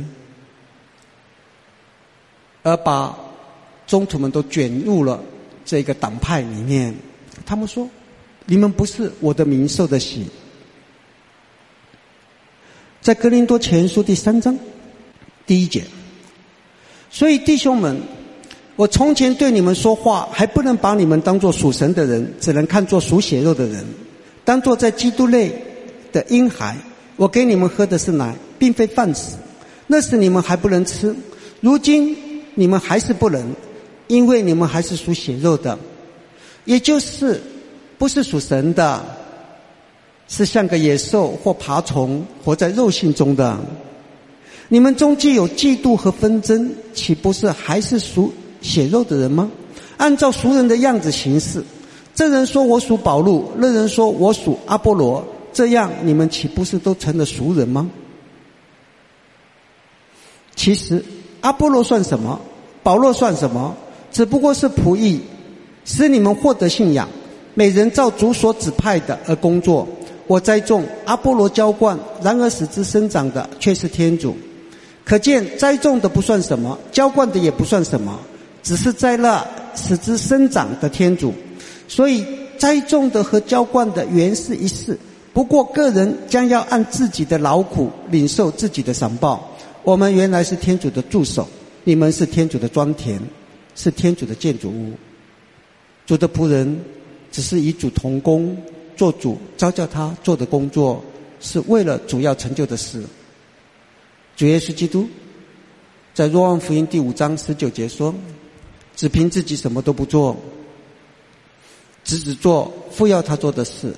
[SPEAKER 1] 而把宗徒们都卷入了这个党派里面。他们说你们不是我的名受的洗。在哥林多前书第3章第1节，所以弟兄们，我从前对你们说话，还不能把你们当作属神的人，只能看作属血肉的人，当作在基督内的婴孩。我给你们喝的是奶，并非饭食，那时你们还不能吃，如今你们还是不能，因为你们还是属血肉的，也就是不是属神的，是像个野兽或爬虫，活在肉性中的。 你们中既有嫉妒和纷争，岂不是还是属血肉的人吗？按照俗人的样子行事，这人说我属保禄，那人说我属阿波罗，这样你们岂不是都成了俗人吗？其实阿波罗算什么？保罗算什么？只不过是仆役，使你们获得信仰，每人照主所指派的而工作。我栽种，阿波罗浇灌，然而使之生长的却是天主。可见栽种的不算什么，浇灌的也不算什么，只是在那使之生长的天主。所以栽种的和浇灌的原是一事，不过个人将要按自己的劳苦领受自己的赏报。我们原来是天主的助手，你们是天主的庄田，是天主的建筑物。主的仆人只是与主同工，做主召叫他做的工作，是为了主要成就的事。主耶稣基督在若望福音第5章19节说，只凭自己什么都不做，只做父要他做的事，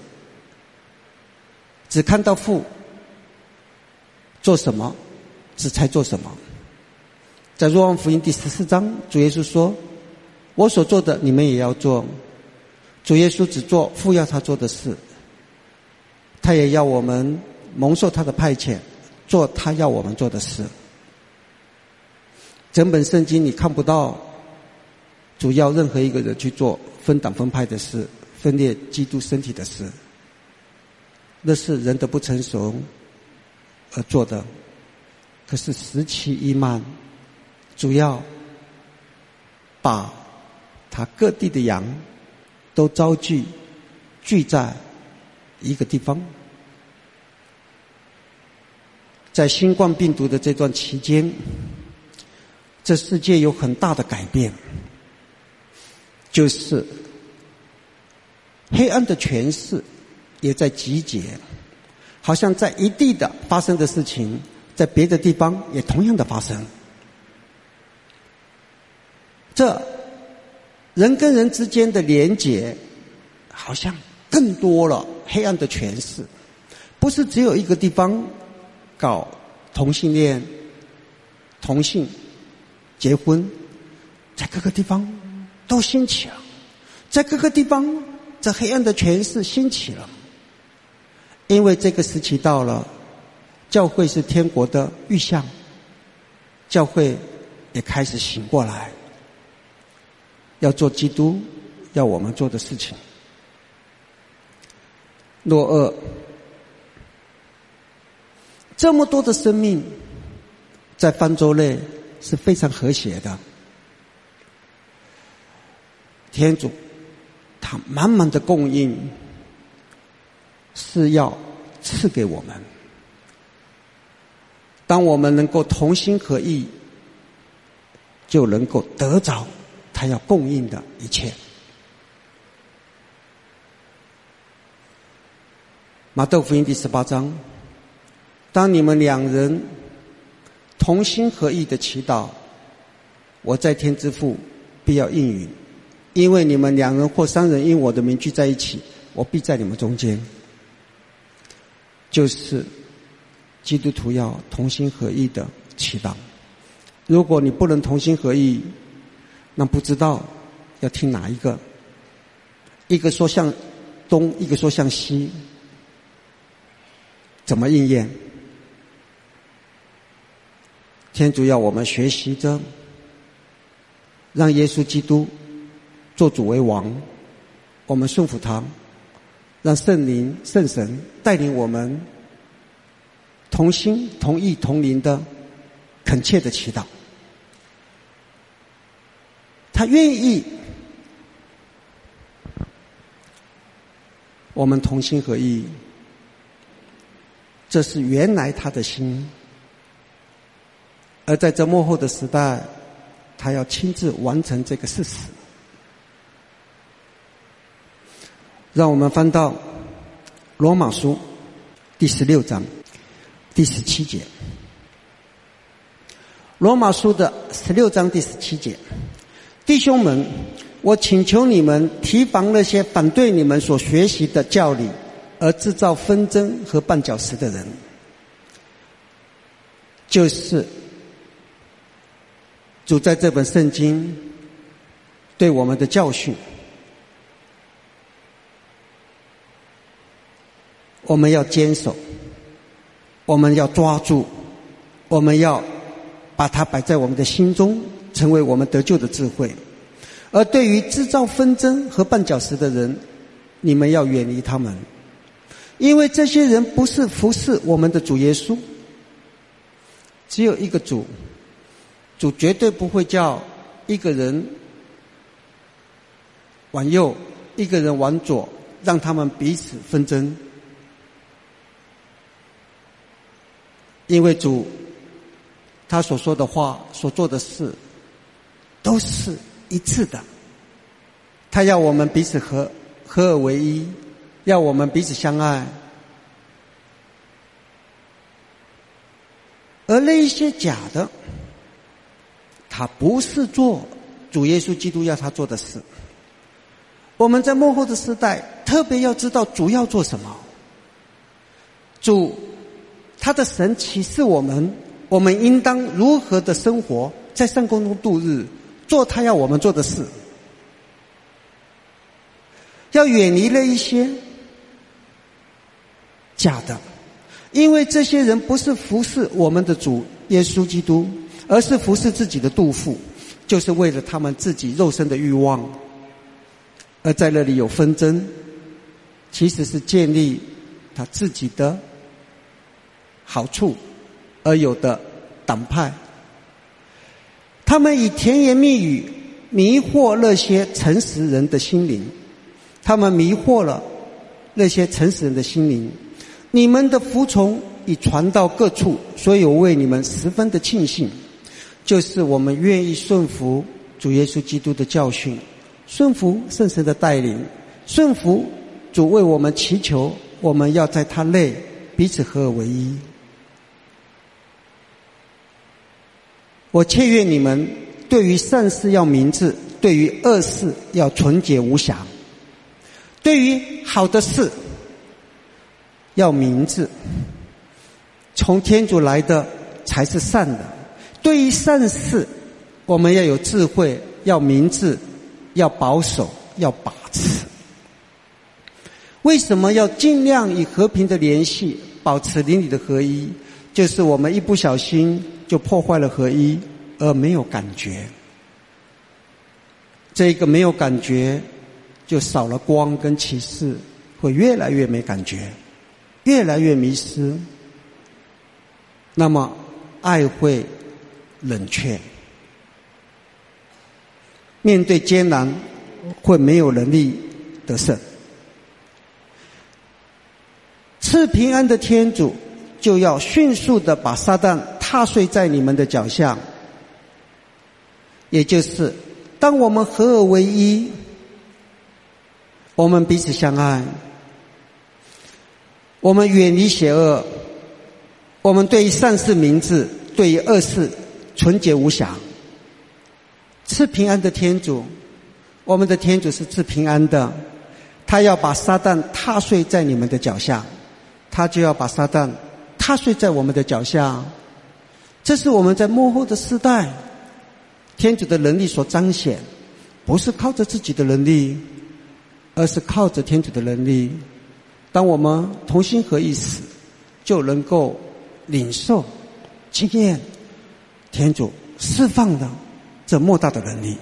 [SPEAKER 1] 只看到父做什么只才做什么。在若望福音第14章，主耶稣说，我所做的你们也要做。主耶稣只做父要他做的事，他也要我们蒙受他的派遣，做他要我们做的事。整本圣经你看不到主要任何一个人去做分党分派的事，分裂基督身体的事，那是人的不成熟而做的。可是时期已满，主要把他各地的羊都聚在一个地方。在新冠病毒的这段期间，这世界有很大的改变，就是黑暗的权势也在集结，好像在一地的发生的事情，在别的地方也同样的发生。这人跟人之间的连结好像更多了黑暗的权势，不是只有一个地方搞同性恋、同性结婚，在各个地方都兴起了，在各个地方这黑暗的权势兴起了。因为这个时期到了，教会是天国的预象，教会也开始醒过来，要做基督要我们做的事情。若二，这么多的生命在方舟内是非常和谐的，天主他满满的供应是要赐给我们。当我们能够同心合意，就能够得着他要供应的一切。马窦福音第18章，当你们两人同心合意的祈祷，我在天之父必要应允，因为你们两人或三人因我的名聚在一起，我必在你们中间。就是基督徒要同心合意的祈祷。如果你不能同心合意，那不知道要听哪一个，一个说向东，一个说向西，怎么应验？天主要我们学习着让耶稣基督做主为王，我们顺服他，让圣灵圣神带领我们同心同意同灵的恳切的祈祷。他愿意我们同心合意，这是原来他的心。而在这末后的时代，他要亲自完成这个事实。让我们翻到罗马书第16章第17节。罗马书的16章第17节，弟兄们，我请求你们提防那些反对你们所学习的教理而制造纷争和绊脚石的人。 就是主在这本圣经对我们的教训。我们要坚守，我们要抓住，我们要把它摆在我们的心中，成为我们得救的智慧。而对于制造纷争和绊脚石的人，你们要远离他们，因为这些人不是服侍我们的主耶稣。只有一个主，主绝对不会叫一个人往右，一个人往左，让他们彼此纷争。因为主他所说的话，所做的事都是一致的。他要我们彼此合而为一，要我们彼此相爱。而那一些假的，他不是做主耶稣基督要他做的事。我们在末后的时代特别要知道主要做什么。主他的神启示我们，我们应当如何的生活，在圣工中度日，做他要我们做的事。要远离了一些假的，因为这些人不是服侍我们的主耶稣基督，而是服侍自己的肚腹，就是为了他们自己肉身的欲望。而在那里有纷争，其实是建立他自己的好处而有的党派。他们以甜言蜜语迷惑那些诚实人的心灵，他们迷惑了那些诚实人的心灵。你们的服从已传到各处，所以我为你们十分的庆幸，就是我们愿意顺服主耶稣基督的教训，顺服圣神的带领，顺服主为我们祈求，我们要在他内彼此合而为一。我切愿你们对于善事要明智，对于恶事要纯洁无瑕，对于好的事要明智，从天主来的才是善的。对于善事我们要有智慧，要明智，要保守，要把持。为什么要尽量以和平的联系保持邻里的合一？就是我们一不小心就破坏了合一，而没有感觉。这个没有感觉，就少了光跟启示，会越来越没感觉，越来越迷失。那么爱会冷却，面对艰难会没有能力得胜。赐平安的天主就要迅速地把撒旦踏碎在你们的脚下。也就是当我们合而为一，我们彼此相爱，我们远离邪恶，我们对于善事明智，对于恶事纯洁无瑕。赐平安的天主，我们的天主是赐平安的，他要把撒旦踏碎在你们的脚下，他就要把撒旦踏碎在我们的脚下。这是我们在末后的世代天主的能力所彰显，不是靠着自己的能力，而是靠着天主的能力。当我们同心合意时，就能够领受经验天主释放的这莫大的能力。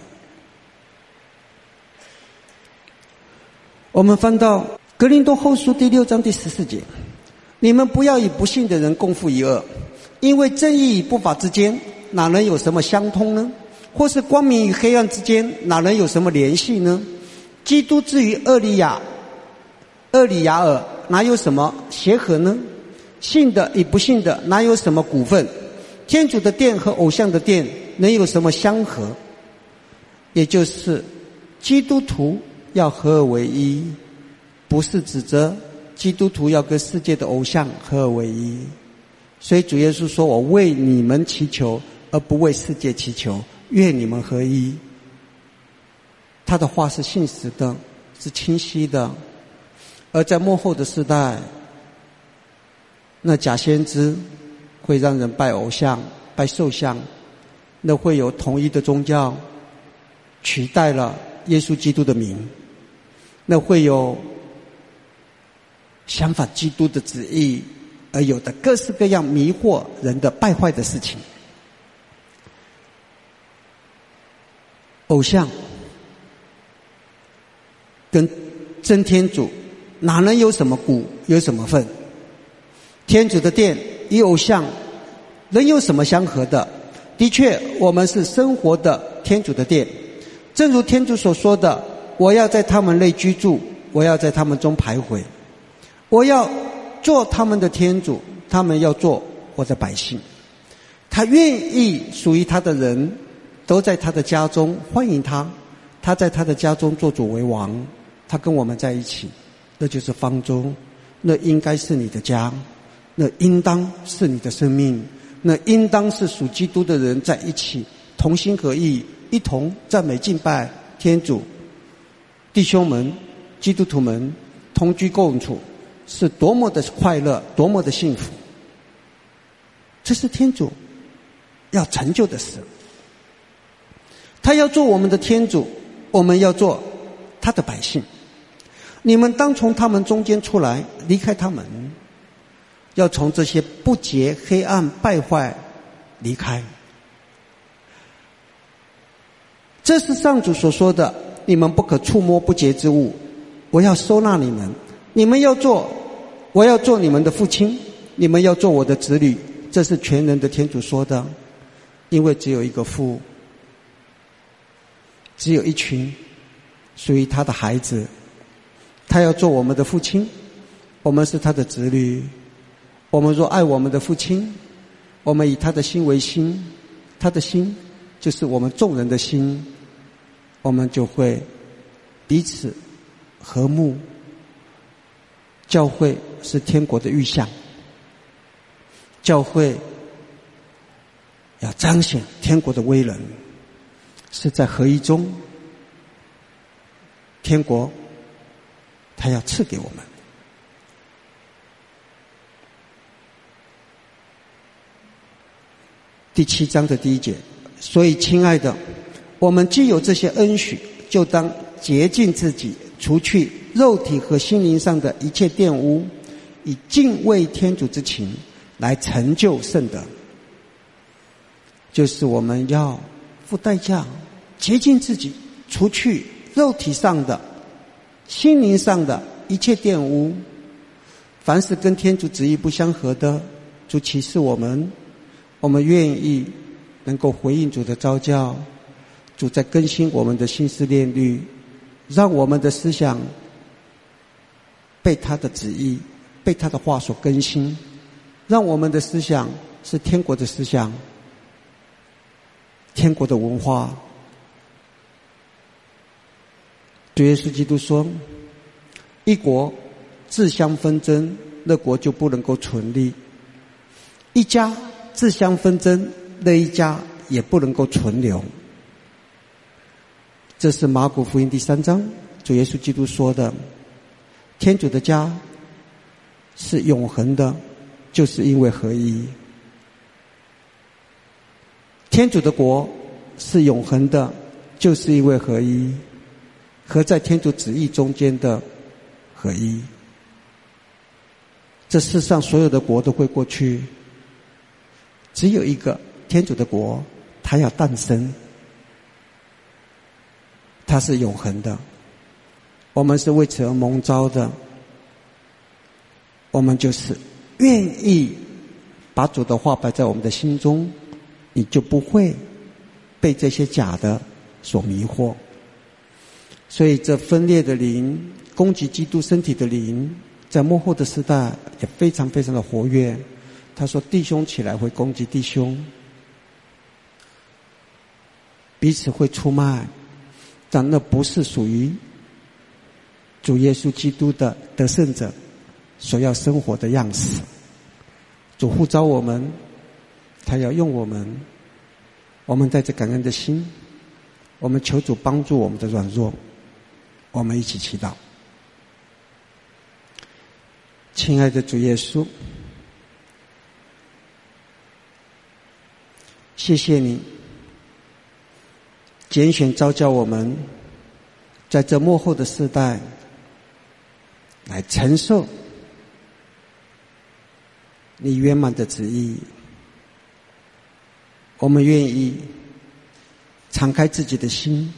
[SPEAKER 1] 我们翻到格林多后书第6章第14节，你们不要以不信的人共负一恶，因为正义与不法之间哪能有什么相通呢？或是光明与黑暗之间哪能有什么联系呢？基督之于厄里亚尔哪有什么协和呢？信的与不信的哪有什么股份？天主的殿和偶像的殿能有什么相合？也就是基督徒要合而为一，不是指责基督徒要跟世界的偶像合而为一。所以主耶稣说，我为你们祈求，而不为世界祈求，愿你们合一。他的话是信实的，是清晰的。而在末后的时代，那假先知会让人拜偶像、拜兽像，那会有统一的宗教取代了耶稣基督的名，那会有相反基督的旨意而有的各式各样迷惑人的败坏的事情。偶像跟真天主哪能有什么股有什么份？天主的殿与偶像能有什么相合的？的确，我们是生活的天主的殿，正如天主所说的，我要在他们内居住，我要在他们中徘徊，我要做他们的天主，他们要做我的百姓。他愿意属于他的人都在他的家中欢迎他，他在他的家中做主为王，他跟我们在一起，那就是方舟，那应该是你的家，那应当是你的生命，那应当是属基督的人在一起同心合意，一同赞美敬拜天主。弟兄们，基督徒们同居共处，是多么的快乐，多么的幸福。这是天主要成就的事，他要做我们的天主，我们要做他的百姓。你们当从他们中间出来，离开他们，要从这些不洁、黑暗、败坏离开。这是上主所说的，你们不可触摸不洁之物，我要收纳你们，你们要做，我要做你们的父亲，你们要做我的子女。这是全能的天主说的，因为只有一个父，只有一群属于他的孩子，他要做我们的父亲，我们是他的子女。我们若爱我们的父亲，我们以他的心为心，他的心就是我们众人的心，我们就会彼此和睦。教会是天国的预象，教会要彰显天国的威能，是在合一中，天国他要赐给我们。第7章的第1节，所以亲爱的，我们既有这些恩许，就当洁净自己，除去肉体和心灵上的一切玷污，以敬畏天主之情来成就圣德。就是我们要付代价，洁净自己，除去肉体上的、心灵上的一切玷污，凡是跟天主旨意不相合的，主启示我们，我们愿意能够回应主的召叫，主在更新我们的心思念虑，让我们的思想被他的旨意、被他的话所更新，让我们的思想是天国的思想，天国的文化。主耶稣基督说，一国自相纷争，那国就不能够存立；一家自相纷争，那一家也不能够存留。这是马可福音第3章主耶稣基督说的，天主的家是永恒的，就是因为合一。天主的国是永恒的，就是因为合一，合在天主旨意中间的合一。这世上所有的国都会过去，只有一个天主的国，它要诞生，它是永恒的。我们是为此而蒙召的，我们就是愿意把主的话摆在我们的心中，你就不会被这些假的所迷惑。所以这分裂的灵，攻击基督身体的灵，在末后的时代也非常非常的活跃。他说弟兄起来会攻击弟兄，彼此会出卖，但那不是属于主耶稣基督的得胜者所要生活的样式。主呼召我们，他要用我们，我们带着感恩的心，我们求主帮助我们的软弱。我们一起祈祷。亲爱的主耶稣， 谢谢你拣选召叫我们在这末后的世代来承受你圆满的旨意。我们愿意敞开自己的心，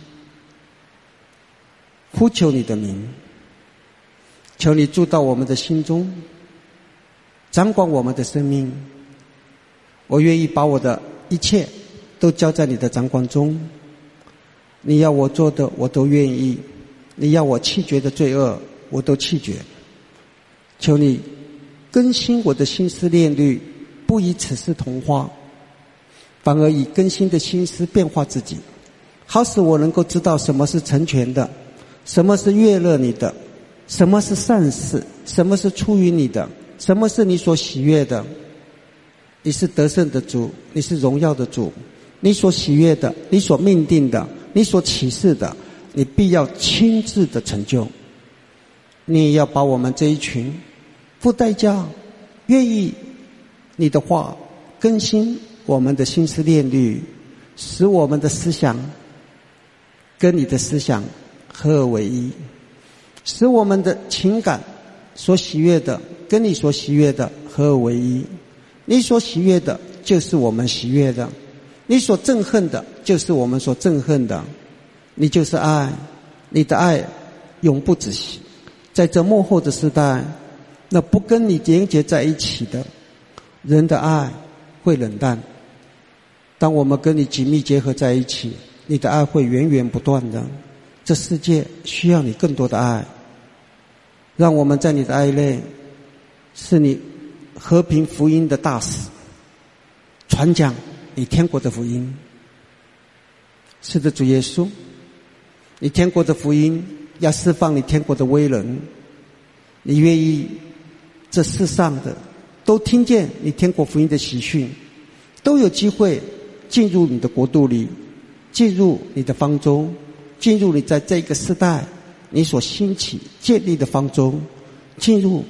[SPEAKER 1] 呼求你的名，求你住到我们的心中，掌管我们的生命。我愿意把我的一切都交在你的掌管中，你要我做的我都愿意，你要我弃绝的罪恶我都弃绝。求你更新我的心思念虑，不以此事同化，反而以更新的心思变化自己，好使我能够知道什么是成全的，什么是悦乐你的，什么是善事，什么是出于你的，什么是你所喜悦的。你是得胜的主，你是荣耀的主，你所喜悦的，你所命定的，你所启示的，你必要亲自的成就。你也要把我们这一群付代价愿意你的话更新我们的心思念虑，使我们的思想跟你的思想合而为一，使我们的情感所喜悦的跟你所喜悦的合而为一。你所喜悦的就是我们喜悦的，你所憎恨的就是我们所憎恨的。你就是爱，你的爱永不止息。在这末后的时代，那不跟你连结在一起的人的爱会冷淡，当我们跟你紧密结合在一起，你的爱会源源不断的。这世界需要你更多的爱，让我们在你的爱内是你和平福音的大使，传讲你天国的福音。是的，主耶稣，你天国的福音要释放你天国的威能，你愿意这世上的都听见你天国福音的喜讯，都有机会进入你的国度里，进入你的方舟，进入你在这个时代你所兴起建立的方舟，进入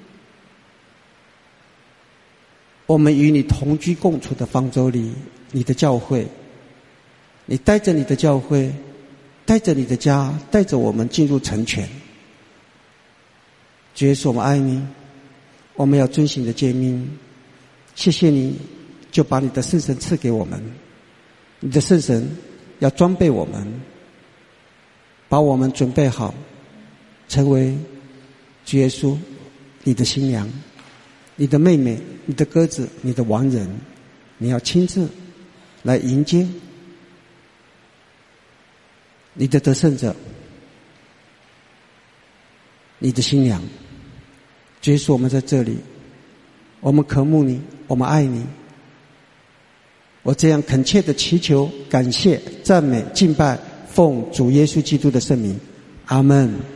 [SPEAKER 1] 我们与你同居共处的方舟里，你的教会。你带着你的教会，带着你的家，带着我们进入成全。主耶稣，我们爱你，我们要遵行你的诫命。谢谢你，就把你的圣神赐给我们，你的圣神要装备我们，把我们准备好，成为主耶稣你的新娘，你的妹妹，你的鸽子，你的王人。你要亲自来迎接你的得胜者，你的新娘。主耶稣，我们在这里，我们渴慕你，我们爱你。我这样恳切的祈求、感谢、赞美、敬拜，奉主耶稣基督的圣名，阿们。